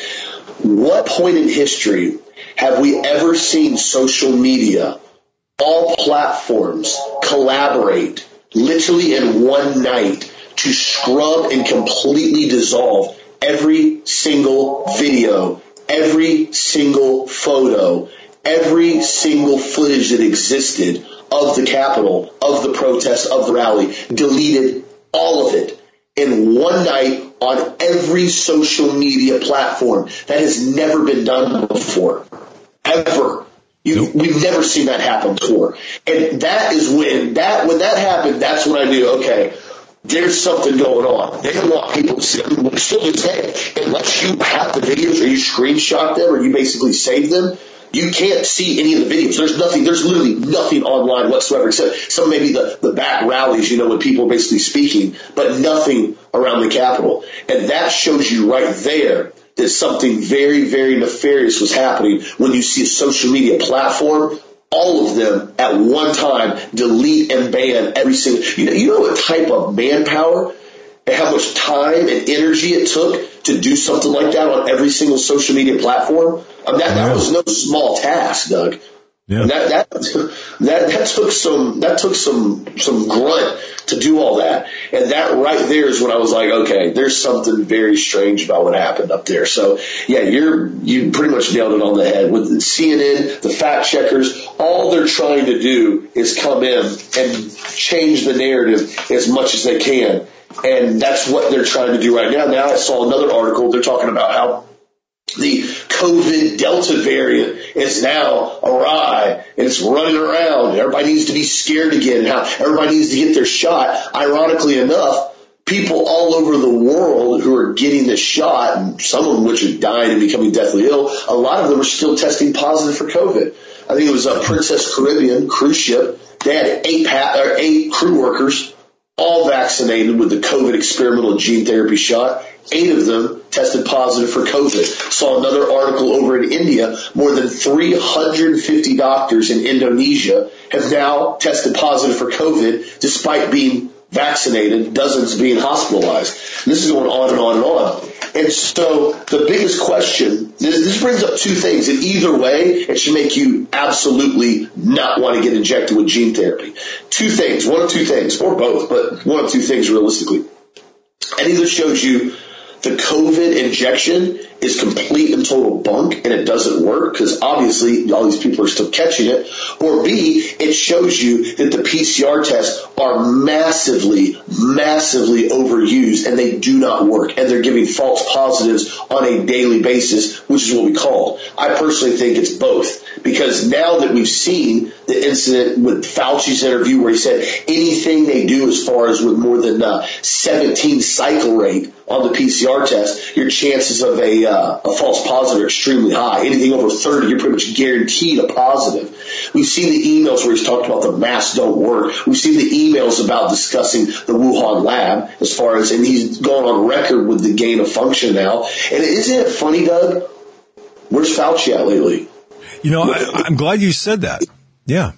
What point in history have we ever seen social media, all platforms, collaborate literally in one night to scrub and completely dissolve every single video, every single photo, every single footage that existed of the Capitol, of the protest, of the rally, deleted all of it in one night on every social media platform? That has never been done before, ever. You, nope. We've never seen that happen before. And that is when that when that happened, that's when I knew, okay, there's something going on. They don't want people to see them. Still to say, unless you have the videos or you screenshot them or you basically save them, you can't see any of the videos. There's nothing, there's literally nothing online whatsoever, except some maybe the, the back rallies, you know, when people are basically speaking, but nothing around the Capitol. And that shows you right there that something very, very nefarious was happening when you see a social media platform, all of them at one time delete and ban every single, you know, you know what type of manpower and how much time and energy it took to do something like that on every single social media platform? I mean, that, that was no small task, Doug. Yeah. And that, that, that, that took some, that took some, some grunt to do all that. And that right there is when I was like, okay, there's something very strange about what happened up there. So yeah, you're, you pretty much nailed it on the head with the C N N, the fact checkers. All they're trying to do is come in and change the narrative as much as they can. And that's what they're trying to do right now. Now I saw another article. They're talking about how the COVID Delta variant is now awry and it's running around. Everybody needs to be scared again. How everybody needs to get their shot. Ironically enough, people all over the world who are getting this shot, and some of them which are dying and becoming deathly ill, a lot of them are still testing positive for COVID. I think it was a Princess Caribbean cruise ship. They had eight pa- or eight crew workers, all vaccinated with the COVID experimental gene therapy shot. Eight of them tested positive for COVID. Saw another article over in India. More than three hundred fifty doctors in Indonesia have now tested positive for COVID despite being vaccinated, dozens being hospitalized. This is going on and on and on. And so the biggest question, this, this brings up two things. And either way, it should make you absolutely not want to get injected with gene therapy. Two things, one of two things, or both, but one of two things realistically. It either shows you the COVID injection is complete and total bunk and it doesn't work because obviously all these people are still catching it, or B, it shows you that the P C R tests are massively, massively overused and they do not work and they're giving false positives on a daily basis, which is what we call. I personally think it's both because now that we've seen the incident with Fauci's interview where he said anything they do as far as with more than uh, seventeen cycle rate on the P C R test, your chances of a uh, a false positive are extremely high. Anything over thirty, you're pretty much guaranteed a positive. We've seen the emails where he's talked about the masks don't work. We've seen the emails about discussing the Wuhan lab as far as, and he's gone on record with the gain of function now. And isn't it funny, Doug? Where's Fauci at lately? You know, I, I'm glad you said that. Yeah.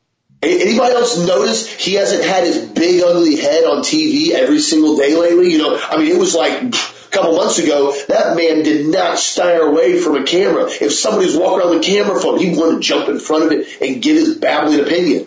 Anybody else notice he hasn't had his big ugly head on T V every single day lately? You know, I mean, it was like a couple months ago, that man did not stare away from a camera. If somebody's walking around with a camera phone, he wanted to jump in front of it and give his babbling opinion.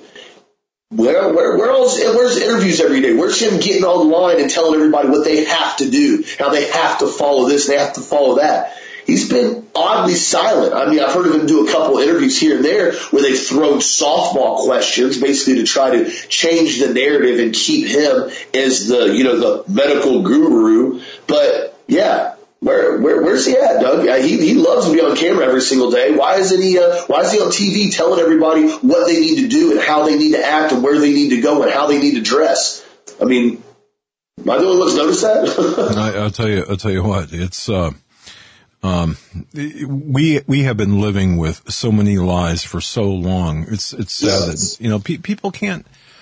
Where, where, where else, where's his interviews every day? Where's him getting online and telling everybody what they have to do, how they have to follow this, they have to follow that? He's been oddly silent. I mean, I've heard of him do a couple of interviews here and there where they've thrown softball questions basically to try to change the narrative and keep him as the, you know, the medical guru. But yeah, where, where, where's he at, Doug? Yeah, he, he loves to be on camera every single day. Why isn't he, uh, why is he on T V telling everybody what they need to do and how they need to act and where they need to go and how they need to dress? I mean, am I the only one that's noticed that? I, I'll tell you, I'll tell you what, it's, uh, Um, we, we have been living with so many lies for so long. It's, it's sad that, you know, pe- people can't,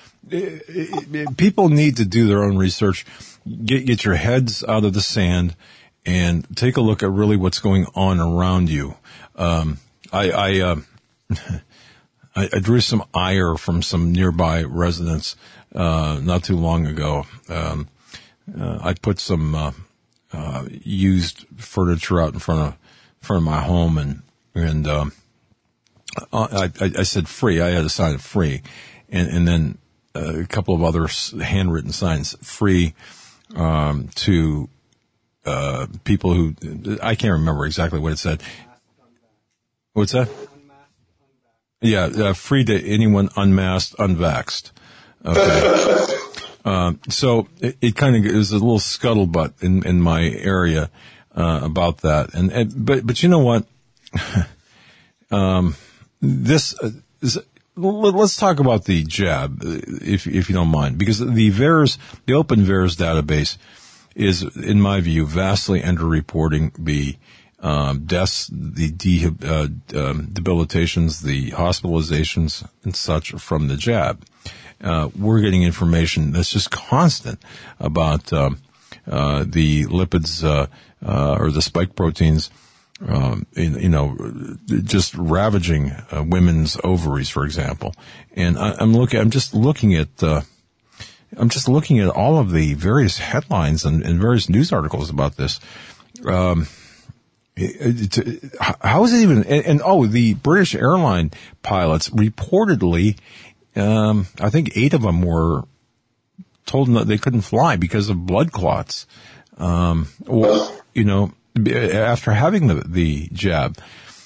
uh, people need to do their own research, get, get your heads out of the sand and take a look at really what's going on around you. Um, I, I, uh, I, I drew some ire from some nearby residents, uh, not too long ago. Um, uh, I put some, uh, Uh, used furniture out in front of, in front of my home and, and, um, I, I, I said free. I had a sign of free and, and then uh, a couple of other handwritten signs, free, um, to, uh, people who, I can't remember exactly what it said. What's that? Yeah, uh, free to anyone unmasked, unvaxxed. Okay. Uh, so it, it kind of is a little scuttlebutt in, in my area, uh, about that. And, and, but, but you know what? um, this is, let's talk about the jab, if, if you don't mind, because the V A E R S, the Open V A E R S database is, in my view, vastly underreporting the, um, deaths, the de, uh, um, debilitations, the hospitalizations and such from the jab. Uh, we're getting information that's just constant about um, uh, the lipids uh, uh, or the spike proteins, um, in, you know, just ravaging uh, women's ovaries, for example. And I, I'm looking, I'm just looking at, uh, I'm just looking at all of the various headlines and, and various news articles about this. Um, it, it, how is it even? And, and oh, the British airline pilots reportedly. Um, I think eight of them were told that they couldn't fly because of blood clots. Um, or, you know, after having the, the jab,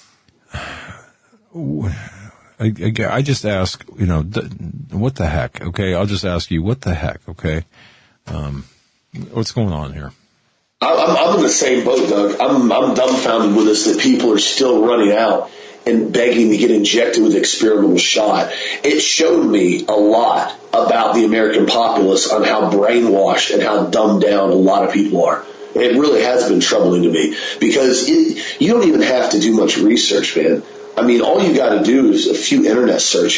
I, I just ask, you know, what the heck? Okay. I'll just ask you, what the heck? Okay. Um, what's going on here? I'm, I'm in the same boat, Doug. I'm, I'm dumbfounded with this that people are still running out and begging to get injected with the experimental shot. It showed me a lot about the American populace on how brainwashed and how dumbed down a lot of people are. It really has been troubling to me because it, you don't even have to do much research, man. I mean, all you got to do is a few internet searches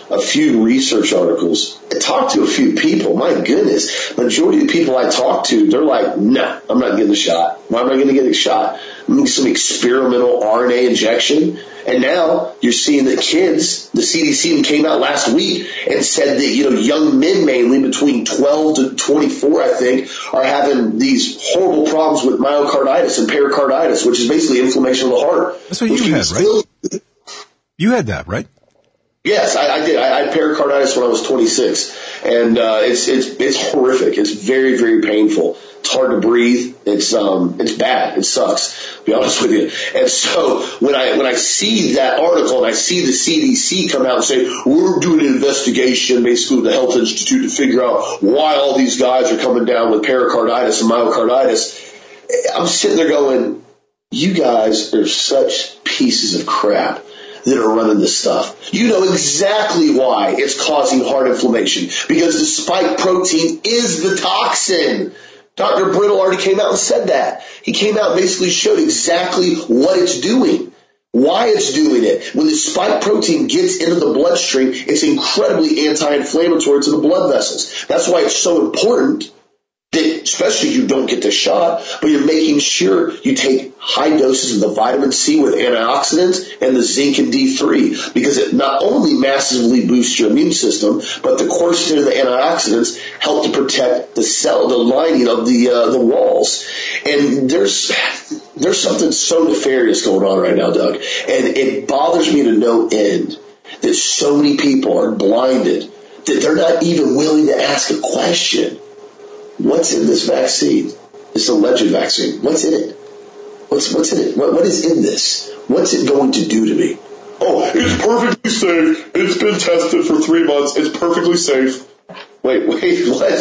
a few research articles. I talked to a few people. My goodness, majority of the people I talk to, they're like, no, I'm not getting a shot. Why am I going to get a shot? I'm going to get some experimental R N A injection. And now you're seeing that kids, the C D C came out last week and said that, you know, young men mainly between twelve to twenty-four, I think, are having these horrible problems with myocarditis and pericarditis, which is basically inflammation of the heart. That's what you had, still, right? You had that, right? Yes, I, I did. I, I had pericarditis when I was twenty-six, and uh, it's it's it's horrific. It's very very painful. It's hard to breathe. It's um it's bad. It sucks, to be honest with you. And so when I when I see that article and I see the C D C come out and say we're doing an investigation, basically with the Health Institute, to figure out why all these guys are coming down with pericarditis and myocarditis, I'm sitting there going, you guys are such pieces of crap that are running this stuff. You know exactly why it's causing heart inflammation, because the spike protein is the toxin. Doctor Brittle already came out and said that. He came out and basically showed exactly what it's doing, why it's doing it. When the spike protein gets into the bloodstream, it's incredibly anti-inflammatory to the blood vessels. That's why it's so important that, especially if you don't get the shot, but you're making sure you take high doses of the vitamin C with antioxidants and the zinc and D three, because it not only massively boosts your immune system, but the quercetin and the antioxidants help to protect the cell, the lining of the uh, the walls. And there's there's something so nefarious going on right now, Doug, and it bothers me to no end that so many people are blinded that they're not even willing to ask a question. What's in this vaccine? This alleged vaccine. What's in it? What's what's in it? What, what is in this? What's it going to do to me? Oh, it's perfectly safe. It's been tested for three months. It's perfectly safe. Wait, wait, what?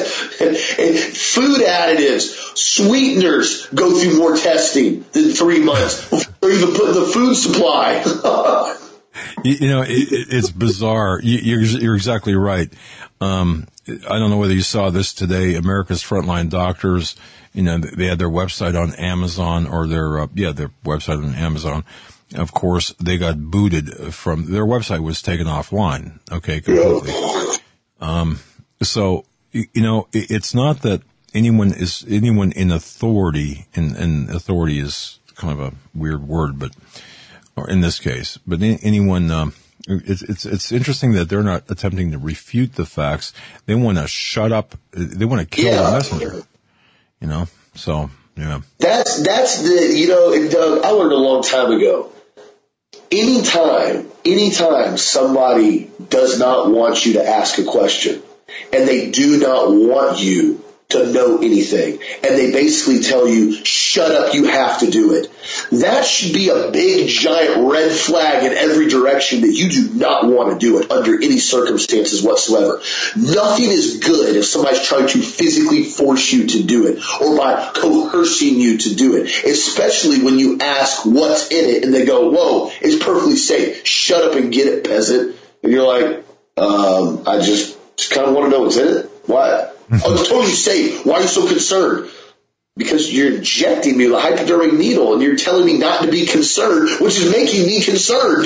Food additives, sweeteners go through more testing than three months before even put in the food supply. you, you know, it, it's bizarre. You, you're, you're exactly right. Um, I don't know whether you saw this today. America's Frontline Doctors, you know, they had their website on Amazon, or their, uh, yeah, their website on Amazon. Of course, they got booted from, their website was taken offline. Okay, completely. Um, so, you know, it, it's not that anyone is, anyone in authority, and, and authority is kind of a weird word, but, or in this case, but anyone, um, It's, it's, it's interesting that they're not attempting to refute the facts. They want to shut up. They want to kill yeah. the messenger, you know? So, yeah. That's, that's the, you know, and Doug, I learned a long time ago. Anytime, anytime somebody does not want you to ask a question, and they do not want you to know anything, and they basically tell you, shut up, you have to do it. That should be a big, giant red flag in every direction that you do not want to do it under any circumstances whatsoever. Nothing is good if somebody's trying to physically force you to do it, or by coercing you to do it, especially when you ask what's in it, and they go, whoa, it's perfectly safe. Shut up and get it, peasant. And you're like, um, I just, just kind of want to know what's in it. Why? Oh, it's totally safe. Why are you so concerned? Because you're injecting me with a hypodermic needle and you're telling me not to be concerned, which is making me concerned.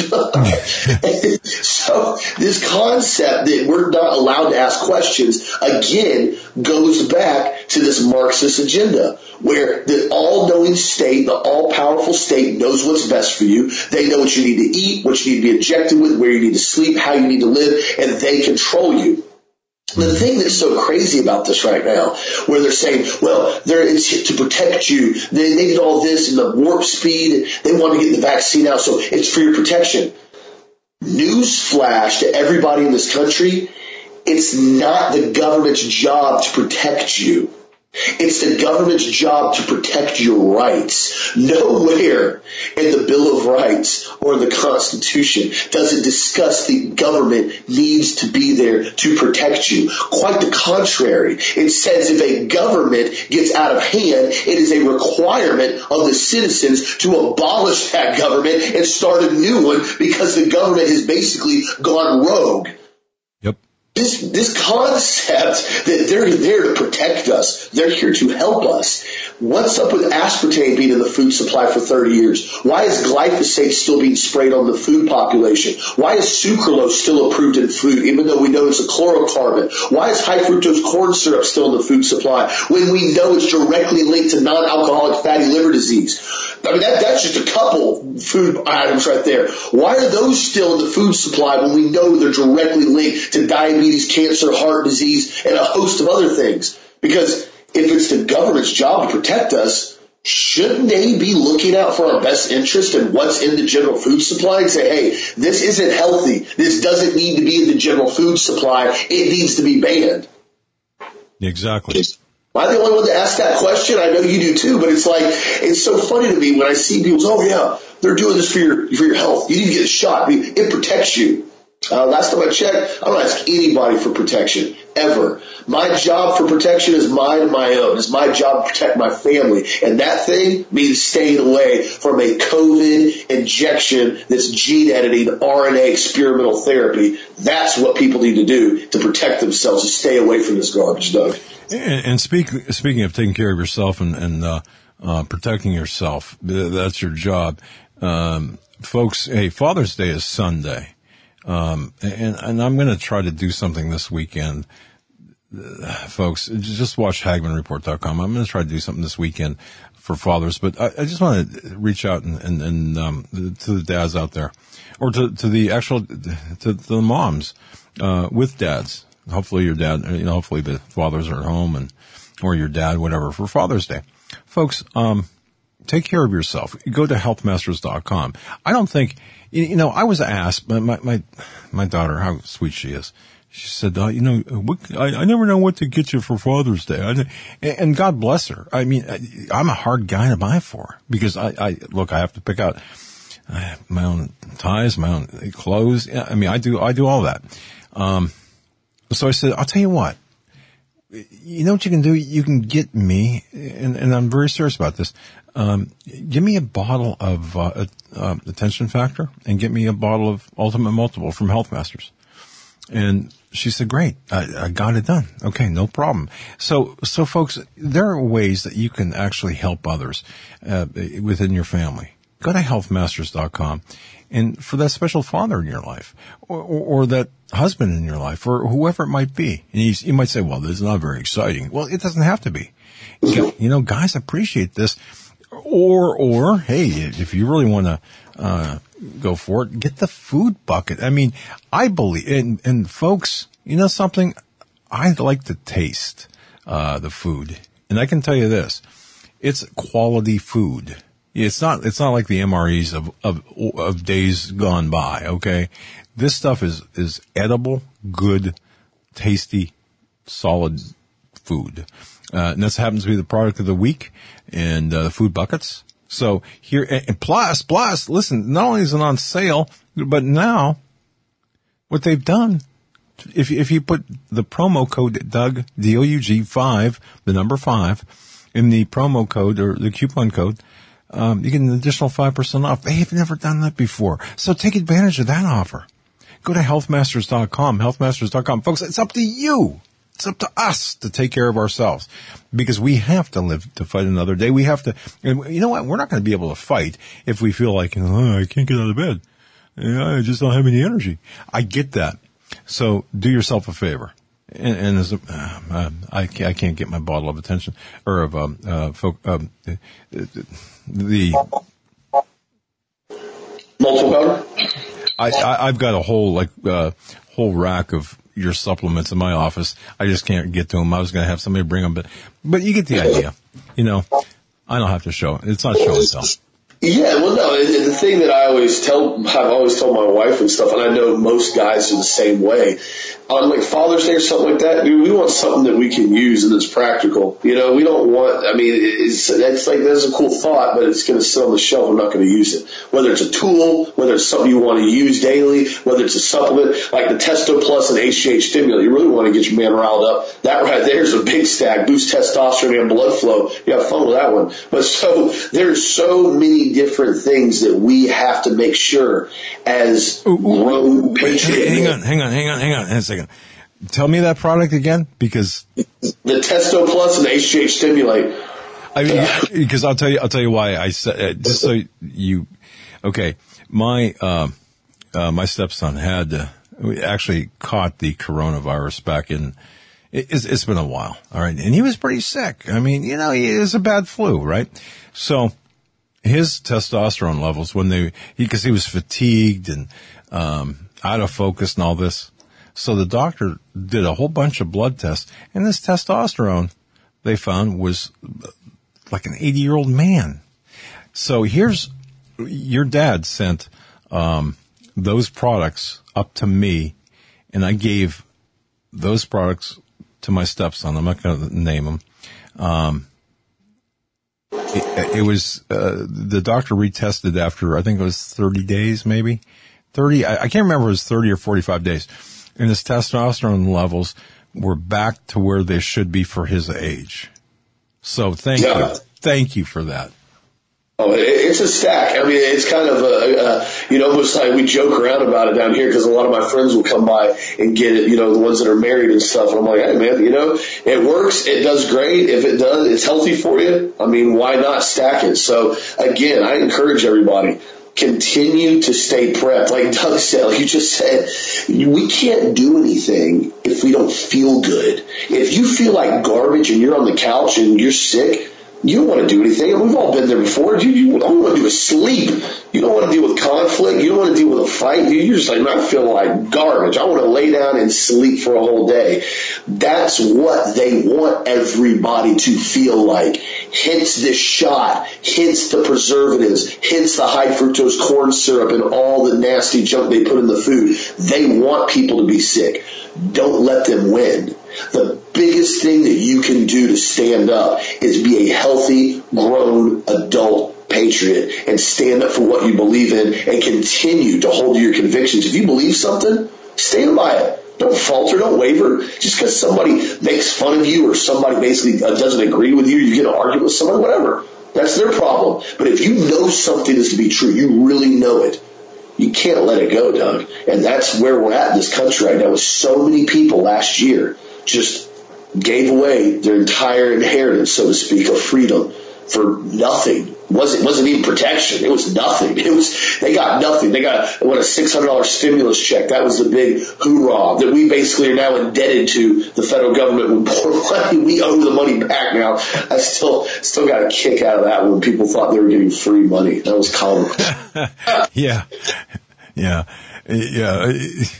So this concept that we're not allowed to ask questions, again, goes back to this Marxist agenda, where the all-knowing state, the all-powerful state knows what's best for you. They know what you need to eat, what you need to be injected with, where you need to sleep, how you need to live, and they control you. The thing that's so crazy about this right now, where they're saying, well, they're it's to protect you. They, they did all this in the warp speed. They want to get the vaccine out, so it's for your protection. News flash to everybody in this country, it's not the government's job to protect you. It's the government's job to protect your rights. Nowhere in the Bill of Rights or the Constitution does it discuss the government needs to be there to protect you. Quite the contrary. It says if a government gets out of hand, it is a requirement of the citizens to abolish that government and start a new one, because the government has basically gone rogue. Yep. This, this concept that they're there to protect us, they're here to help us. What's up with aspartame being in the food supply for thirty years? Why is glyphosate still being sprayed on the food population? Why is sucralose still approved in food, even though we know it's a chlorocarbon? Why is high fructose corn syrup still in the food supply when we know it's directly linked to non-alcoholic fatty liver disease? I mean, that, that's just a couple food items right there. Why are those still in the food supply when we know they're directly linked to diabetes, cancer, heart disease, and a host of other things? Because if it's the government's job to protect us, shouldn't they be looking out for our best interest and what's in the general food supply and say, hey, this isn't healthy. This doesn't need to be in the general food supply. It needs to be banned. Exactly. Am I the only one to ask that question? I know you do too, but it's like, it's so funny to me when I see people say, oh yeah, they're doing this for your, for your health. You need to get a shot. It protects you. Uh, last time I checked, I don't ask anybody for protection, ever. My job for protection is mine and my own. It's my job to protect my family. And that thing means staying away from a COVID injection that's gene editing, R N A experimental therapy. That's what people need to do to protect themselves, to stay away from this garbage, Doug. And, and speak, speaking of taking care of yourself and, and uh, uh, protecting yourself, that's your job. Um, folks, hey, Father's Day is Sunday. Um, and, and I'm going to try to do something this weekend. Uh, folks, just watch Hagman Report dot com. I'm going to try to do something this weekend for fathers, but I, I just want to reach out and, and, and um, to the dads out there, or to, to the actual, to, to the moms, uh, with dads. Hopefully your dad, you know, hopefully the fathers are at home and, or your dad, whatever, for Father's Day. Folks, um, take care of yourself. Go to health masters dot com. I don't think, you know, I was asked, my, my, my daughter, how sweet she is. She said, uh, you know, what, I, I never know what to get you for Father's Day. I, and God bless her. I mean, I'm a hard guy to buy for because I, I, look, I have to pick out my own ties, my own clothes. I mean, I do, I do all that. Um, so I said, I'll tell you what, you know what you can do? You can get me, and, and I'm very serious about this. Um, give me a bottle of, uh, uh, Attention Factor and get me a bottle of Ultimate Multiple from Health Masters. And she said, great, I, I got it done. Okay, no problem. So, so folks, there are ways that you can actually help others, uh, within your family. Go to health masters dot com. And for that special father in your life, or, or, or that husband in your life, or whoever it might be. And you, you might say, well, this is not very exciting. Well, it doesn't have to be. You know, guys appreciate this. Or, or, hey, if you really want to, uh, go for it, get the food bucket. I mean, I believe, and, and folks, you know something? I like to taste, uh, the food. And I can tell you this, it's quality food. It's not, it's not like the M R Es of, of, of days gone by, okay? This stuff is, is edible, good, tasty, solid food. Uh, and this happens to be the product of the week and, uh, the food buckets. So here, and plus, plus, listen, not only is it on sale, but now what they've done, if, if you put the promo code Doug, D O U G five, the number five, in the promo code or the coupon code, Um, you get an additional five percent off. They've never done that before. So take advantage of that offer. Go to health masters dot com, health masters dot com. Folks, it's up to you. It's up to us to take care of ourselves because we have to live to fight another day. We have to, and you know what? We're not going to be able to fight if we feel like, oh, I can't get out of bed. I just don't have any energy. I get that. So do yourself a favor. And, and as a, uh, I, can't, I can't get my bottle of attention or of, um, uh, folk, um, the multiple powder. I, I I've got a whole like uh whole rack of your supplements in my office. I just can't get to them. I was going to have somebody bring them, but but you get the idea. You know, I don't have to show. It's not show and tell. Yeah, well, no, the thing that I always tell, I've always told my wife and stuff, and I know most guys are the same way. On like Father's Day or something like that, dude, we want something that we can use and that's practical. You know, we don't want, I mean, it's, that's like, that's a cool thought, but it's going to sit on the shelf. I'm not going to use it. Whether it's a tool, whether it's something you want to use daily, whether it's a supplement, like the Testo Plus and H G H stimulant, you really want to get your man riled up. That right there is a big stack, boost testosterone and blood flow. You have fun with that one. But so, there's so many different things that we have to make sure as ooh, ooh, grown patient. Hang on, hang on, hang on, hang on, hang on a second. tell me that product again, because the Testo Plus and H G H Stimulate. I mean, because I'll tell you, I'll tell you why I said, uh, just so you, okay, my, uh, uh, my stepson had, uh, actually caught the coronavirus back in, it, it's, it's been a while, all right, and he was pretty sick. I mean, you know, it was a bad flu, right? So his testosterone levels when they, because he, he was fatigued and, um, out of focus and all this. So the doctor did a whole bunch of blood tests, and this testosterone they found was like an eighty-year-old man. So here's, your dad sent um those products up to me, and I gave those products to my stepson. I'm not going to name him. Um, it, it was, uh, the doctor retested after, I think it was thirty days, maybe. thirty, I, I can't remember if it was thirty or forty-five days. And his testosterone levels were back to where they should be for his age. So thank yeah. you. Thank you for that. Oh, it's a stack. I mean, it's kind of a, a you know, almost like we joke around about it down here because a lot of my friends will come by and get it, you know, the ones that are married and stuff. And I'm like, hey, man, you know, it works. It does great. If it does, it's healthy for you. I mean, why not stack it? So, again, I encourage everybody, continue to stay prepped. Like Doug said, like you just said, we can't do anything if we don't feel good. If you feel like garbage and you're on the couch and you're sick, you don't want to do anything. We've all been there before. You, you all you want to do is sleep. You don't want to deal with conflict. You don't want to deal with a fight. You, you're just like, I feel like garbage. I want to lay down and sleep for a whole day. That's what they want everybody to feel like. Hence this shot, hence the preservatives, hence the high fructose corn syrup and all the nasty junk they put in the food. They want people to be sick. Don't let them win. The biggest thing that you can do to stand up is be a healthy, grown, adult patriot and stand up for what you believe in and continue to hold to your convictions. If you believe something, stand by it. Don't falter, don't waver. Just because somebody makes fun of you or somebody basically doesn't agree with you, you get an argument with someone, whatever. That's their problem. But if you know something is to be true, you really know it, you can't let it go, Doug. And that's where we're at in this country right now with so many people last year just gave away their entire inheritance, so to speak, of freedom for nothing. It wasn't, it wasn't even protection. It was nothing. It was, they got nothing. They got, what, a six hundred dollars stimulus check. That was the big hoorah that we basically are now indebted to the federal government with more money. We owe the money back now. I still, still got a kick out of that when people thought they were getting free money. That was comical. yeah. Yeah. Yeah.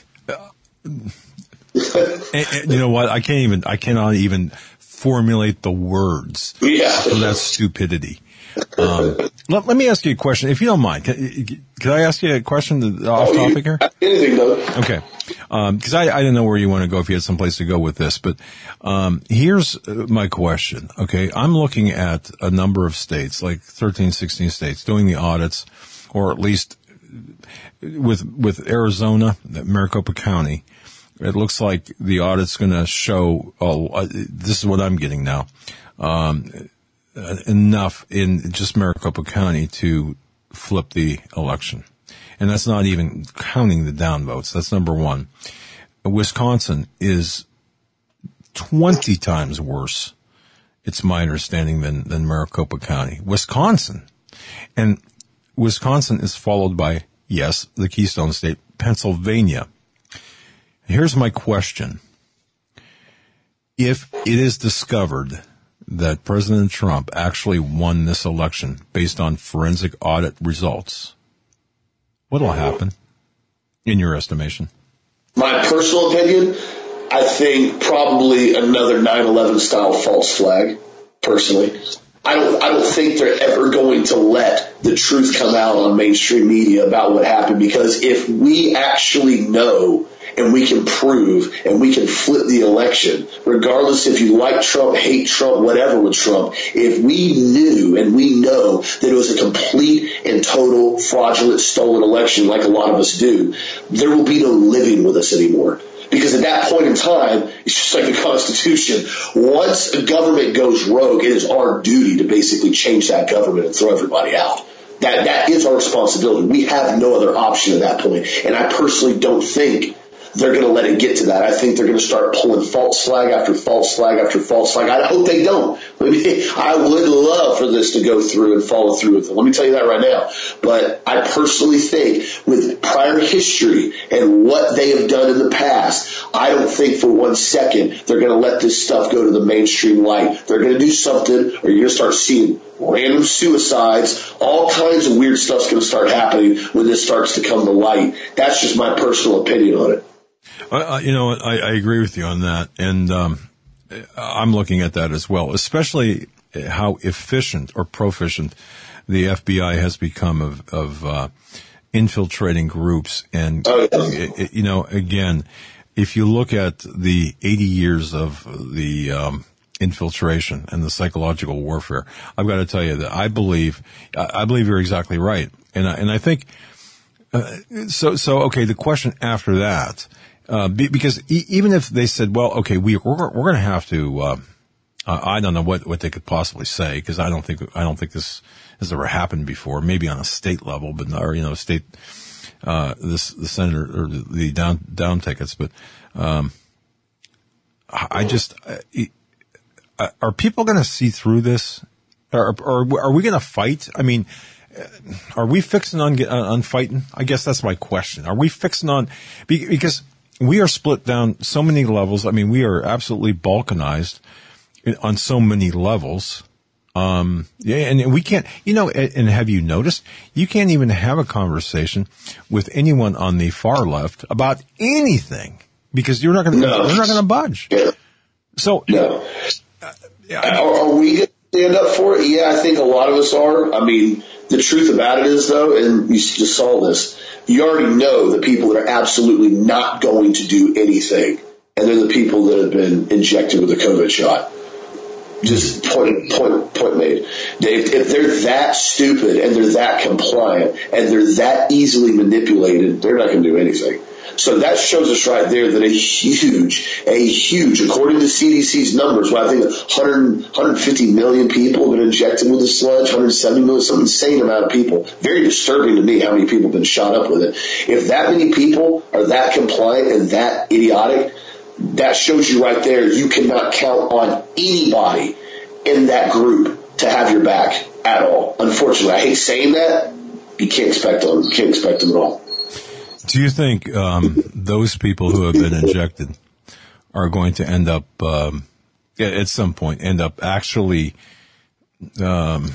and, and you know what? I can't even, I cannot even formulate the words yeah. for that stupidity. Um, let, let me ask you a question, if you don't mind. Can, can I ask you a question off oh, topic here? Anything, though. Okay. Um, cause I, I didn't know where you want to go if you had someplace to go with this, but, um, here's my question. Okay. I'm looking at a number of states, like thirteen, sixteen states doing the audits, or at least with, with Arizona, Maricopa County. It looks like the audit's going to show, oh, this is what I'm getting now, um, enough in just Maricopa County to flip the election. And that's not even counting the downvotes. That's number one. Wisconsin is twenty times worse, it's my understanding, than, than Maricopa County. Wisconsin. And Wisconsin is followed by, yes, the Keystone State, Pennsylvania. Here's my question. If it is discovered that President Trump actually won this election based on forensic audit results, what'll happen, in your estimation? My personal opinion, I think probably another nine eleven style false flag, personally. I don't, I don't think they're ever going to let the truth come out on mainstream media about what happened, because if we actually know and we can prove and we can flip the election, regardless if you like Trump, hate Trump, whatever with Trump, if we knew and we know that it was a complete and total fraudulent stolen election like a lot of us do, there will be no living with us anymore. Because at that point in time, it's just like the Constitution. Once a government goes rogue, it is our duty to basically change that government and throw everybody out. That, that is our responsibility. We have no other option at that point. And I personally don't think they're going to let it get to that. I think they're going to start pulling false flag after false flag after false flag. I hope they don't. I mean, I would love for this to go through and follow through with it. Let me tell you that right now. But I personally think with prior history and what they have done in the past, I don't think for one second they're going to let this stuff go to the mainstream light. They're going to do something, or you're going to start seeing random suicides, all kinds of weird stuff's going to start happening when this starts to come to light. That's just my personal opinion on it. Uh, you know, I, I agree with you on that, and um, I'm looking at that as well, especially how efficient or proficient the F B I has become of, of uh, infiltrating groups. And, oh, yeah. it, it, you know, again, if you look at the eighty years of the um, infiltration and the psychological warfare, I've got to tell you that I believe, I believe you're exactly right. And I, and I think, uh, so, so, okay, the question after that, uh, be, because e- even if they said, well, okay, we, we're, we're going to have to, uh, uh, I don't know what, what they could possibly say, because I don't think, I don't think this has ever happened before, maybe on a state level, but, or, you know, state, uh, this, the senator, or the, the down, down tickets, but, um, I just, uh, are people going to see through this? Or, or are we going to fight? I mean, are we fixing on, on fighting? I guess that's my question. Are we fixing on, because we are split down so many levels. I mean, we are absolutely balkanized on so many levels. Um, yeah, and we can't, you know, and have you noticed, you can't even have a conversation with anyone on the far left about anything because you're not going to, no. they're not going to budge. Yeah. So, no. Uh, yeah, I mean, are, are we going to stand up for it? Yeah, I think a lot of us are. I mean, the truth about it is, though, and you just saw this, you already know the people that are absolutely not going to do anything, and they're the people that have been injected with a COVID shot. Just point, point, point made. Dave, if they're that stupid and they're that compliant and they're that easily manipulated, they're not going to do anything. So that shows us right there that a huge, a huge, according to C D C's numbers, well, I think one hundred, one hundred fifty million people have been injected with the sludge, one hundred seventy million, some insane amount of people. Very disturbing to me how many people have been shot up with it. If that many people are that compliant and that idiotic, that shows you right there you cannot count on anybody in that group to have your back at all. Unfortunately, I hate saying that. You can't expect them. You can't expect them at all. Do you think um, those people who have been injected are going to end up, um, at some point, end up actually um,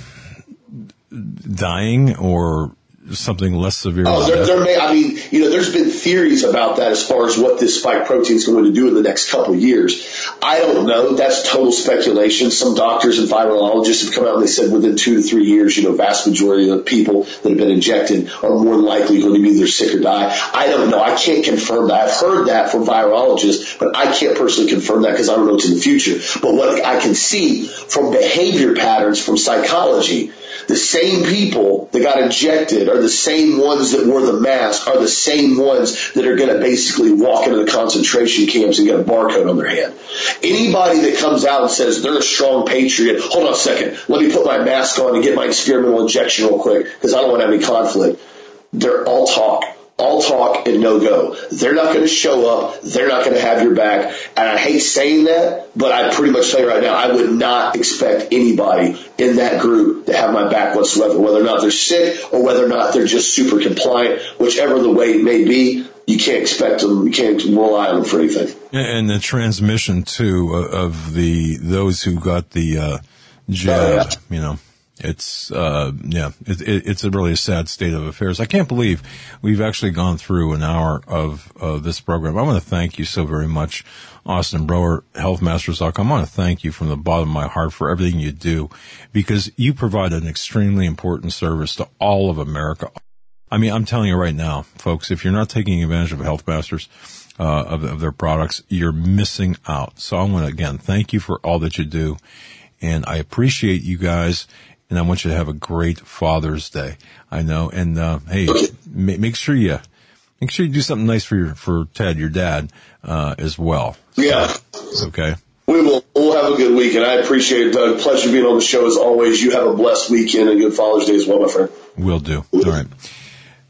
dying or something less severe? Oh, there, there may, I mean, you know, there's been theories about that as far as what this spike protein is going to do in the next couple of years. I don't know. That's total speculation. Some doctors and virologists have come out and they said within two to three years, you know, vast majority of the people that have been injected are more than likely going to be either sick or die. I don't know. I can't confirm that. I've heard that from virologists, but I can't personally confirm that because I don't know what's in the future. But what I can see from behavior patterns from psychology, the same people that got injected are the same ones that wore the mask, are the same ones that are going to basically walk into the concentration camps and get a barcode on their hand. Anybody that comes out and says they're a strong patriot, hold on a second, let me put my mask on and get my experimental injection real quick because I don't want to have any conflict. They're all talk. All talk and no go. They're not going to show up. They're not going to have your back. And I hate saying that, but I pretty much tell you right now, I would not expect anybody in that group to have my back whatsoever, whether or not they're sick or whether or not they're just super compliant, whichever the way it may be. You can't expect them. You can't rely on them for anything. And the transmission too of the those who got the uh, jab, oh, yeah. you know. It's, uh, yeah, it, it, it's a really a sad state of affairs. I can't believe we've actually gone through an hour of, of this program. I want to thank you so very much, Austin Broer, health masters dot com. I want to thank you from the bottom of my heart for everything you do because you provide an extremely important service to all of America. I mean, I'm telling you right now, folks, if you're not taking advantage of Health Masters, uh, of, of their products, you're missing out. So I want to, again, thank you for all that you do. And I appreciate you guys. And I want you to have a great Father's Day. I know. And, uh, hey, ma- make sure you, make sure you do something nice for your, for Ted, your dad, uh, as well. Yeah. Okay. We will, we'll have a good weekend. I appreciate it, Doug. Pleasure being on the show as always. You have a blessed weekend and good Father's Day as well, my friend. Will do. All right.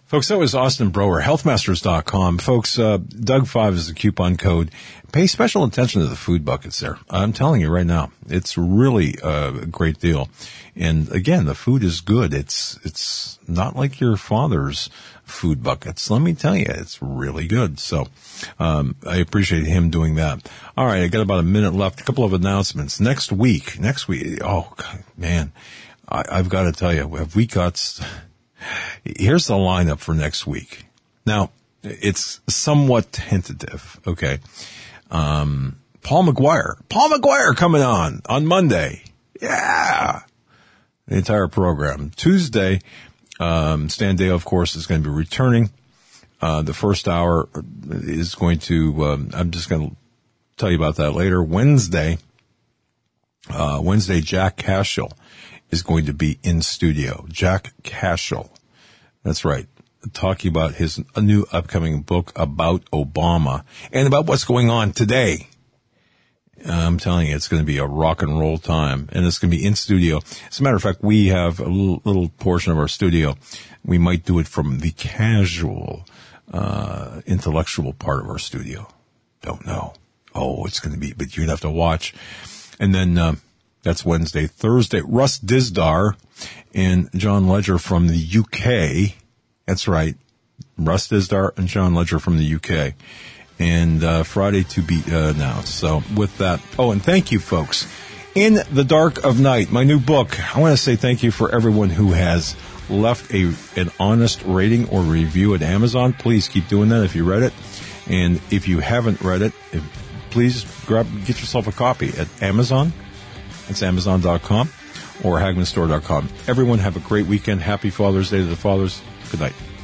Folks, that was Austin Brower, health masters dot com. Folks, uh, Doug five is the coupon code. Pay special attention to the food buckets there. I'm telling you right now, it's really a great deal. And again, the food is good. It's, it's not like your father's food buckets. Let me tell you, it's really good. So, um, I appreciate him doing that. All right. I got about a minute left. A couple of announcements. Next week, next week. Oh, God, man, I, I've got to tell you, have we got, here's the lineup for next week. Now, it's somewhat tentative. Okay. Um, Paul McGuire, Paul McGuire coming on, on Monday. Yeah. The entire program. Tuesday, um, Stan Dale, of course, is going to be returning. Uh, the first hour is going to, um, I'm just going to tell you about that later. Wednesday, uh, Wednesday, Jack Cashel is going to be in studio. Jack Cashel. That's right. Talking about his a new upcoming book about Obama and about what's going on today. I'm telling you, it's going to be a rock and roll time, and it's going to be in studio. As a matter of fact, we have a little, little portion of our studio. We might do it from the casual, uh, intellectual part of our studio. Don't know. Oh, it's going to be, but you're going to have to watch. And then, uh, that's Wednesday. Thursday, Russ Dizdar and John Ledger from the U K. That's right. Russ Dizdar and John Ledger from the U K. And uh, Friday to be uh, announced. So with that, oh, and thank you, folks. In the Dark of Night, my new book. I want to say thank you for everyone who has left a an honest rating or review at Amazon. Please keep doing that if you read it. And if you haven't read it, if, please grab get yourself a copy at Amazon. It's amazon dot com or hagman store dot com. Everyone have a great weekend. Happy Father's Day to the fathers. Good night.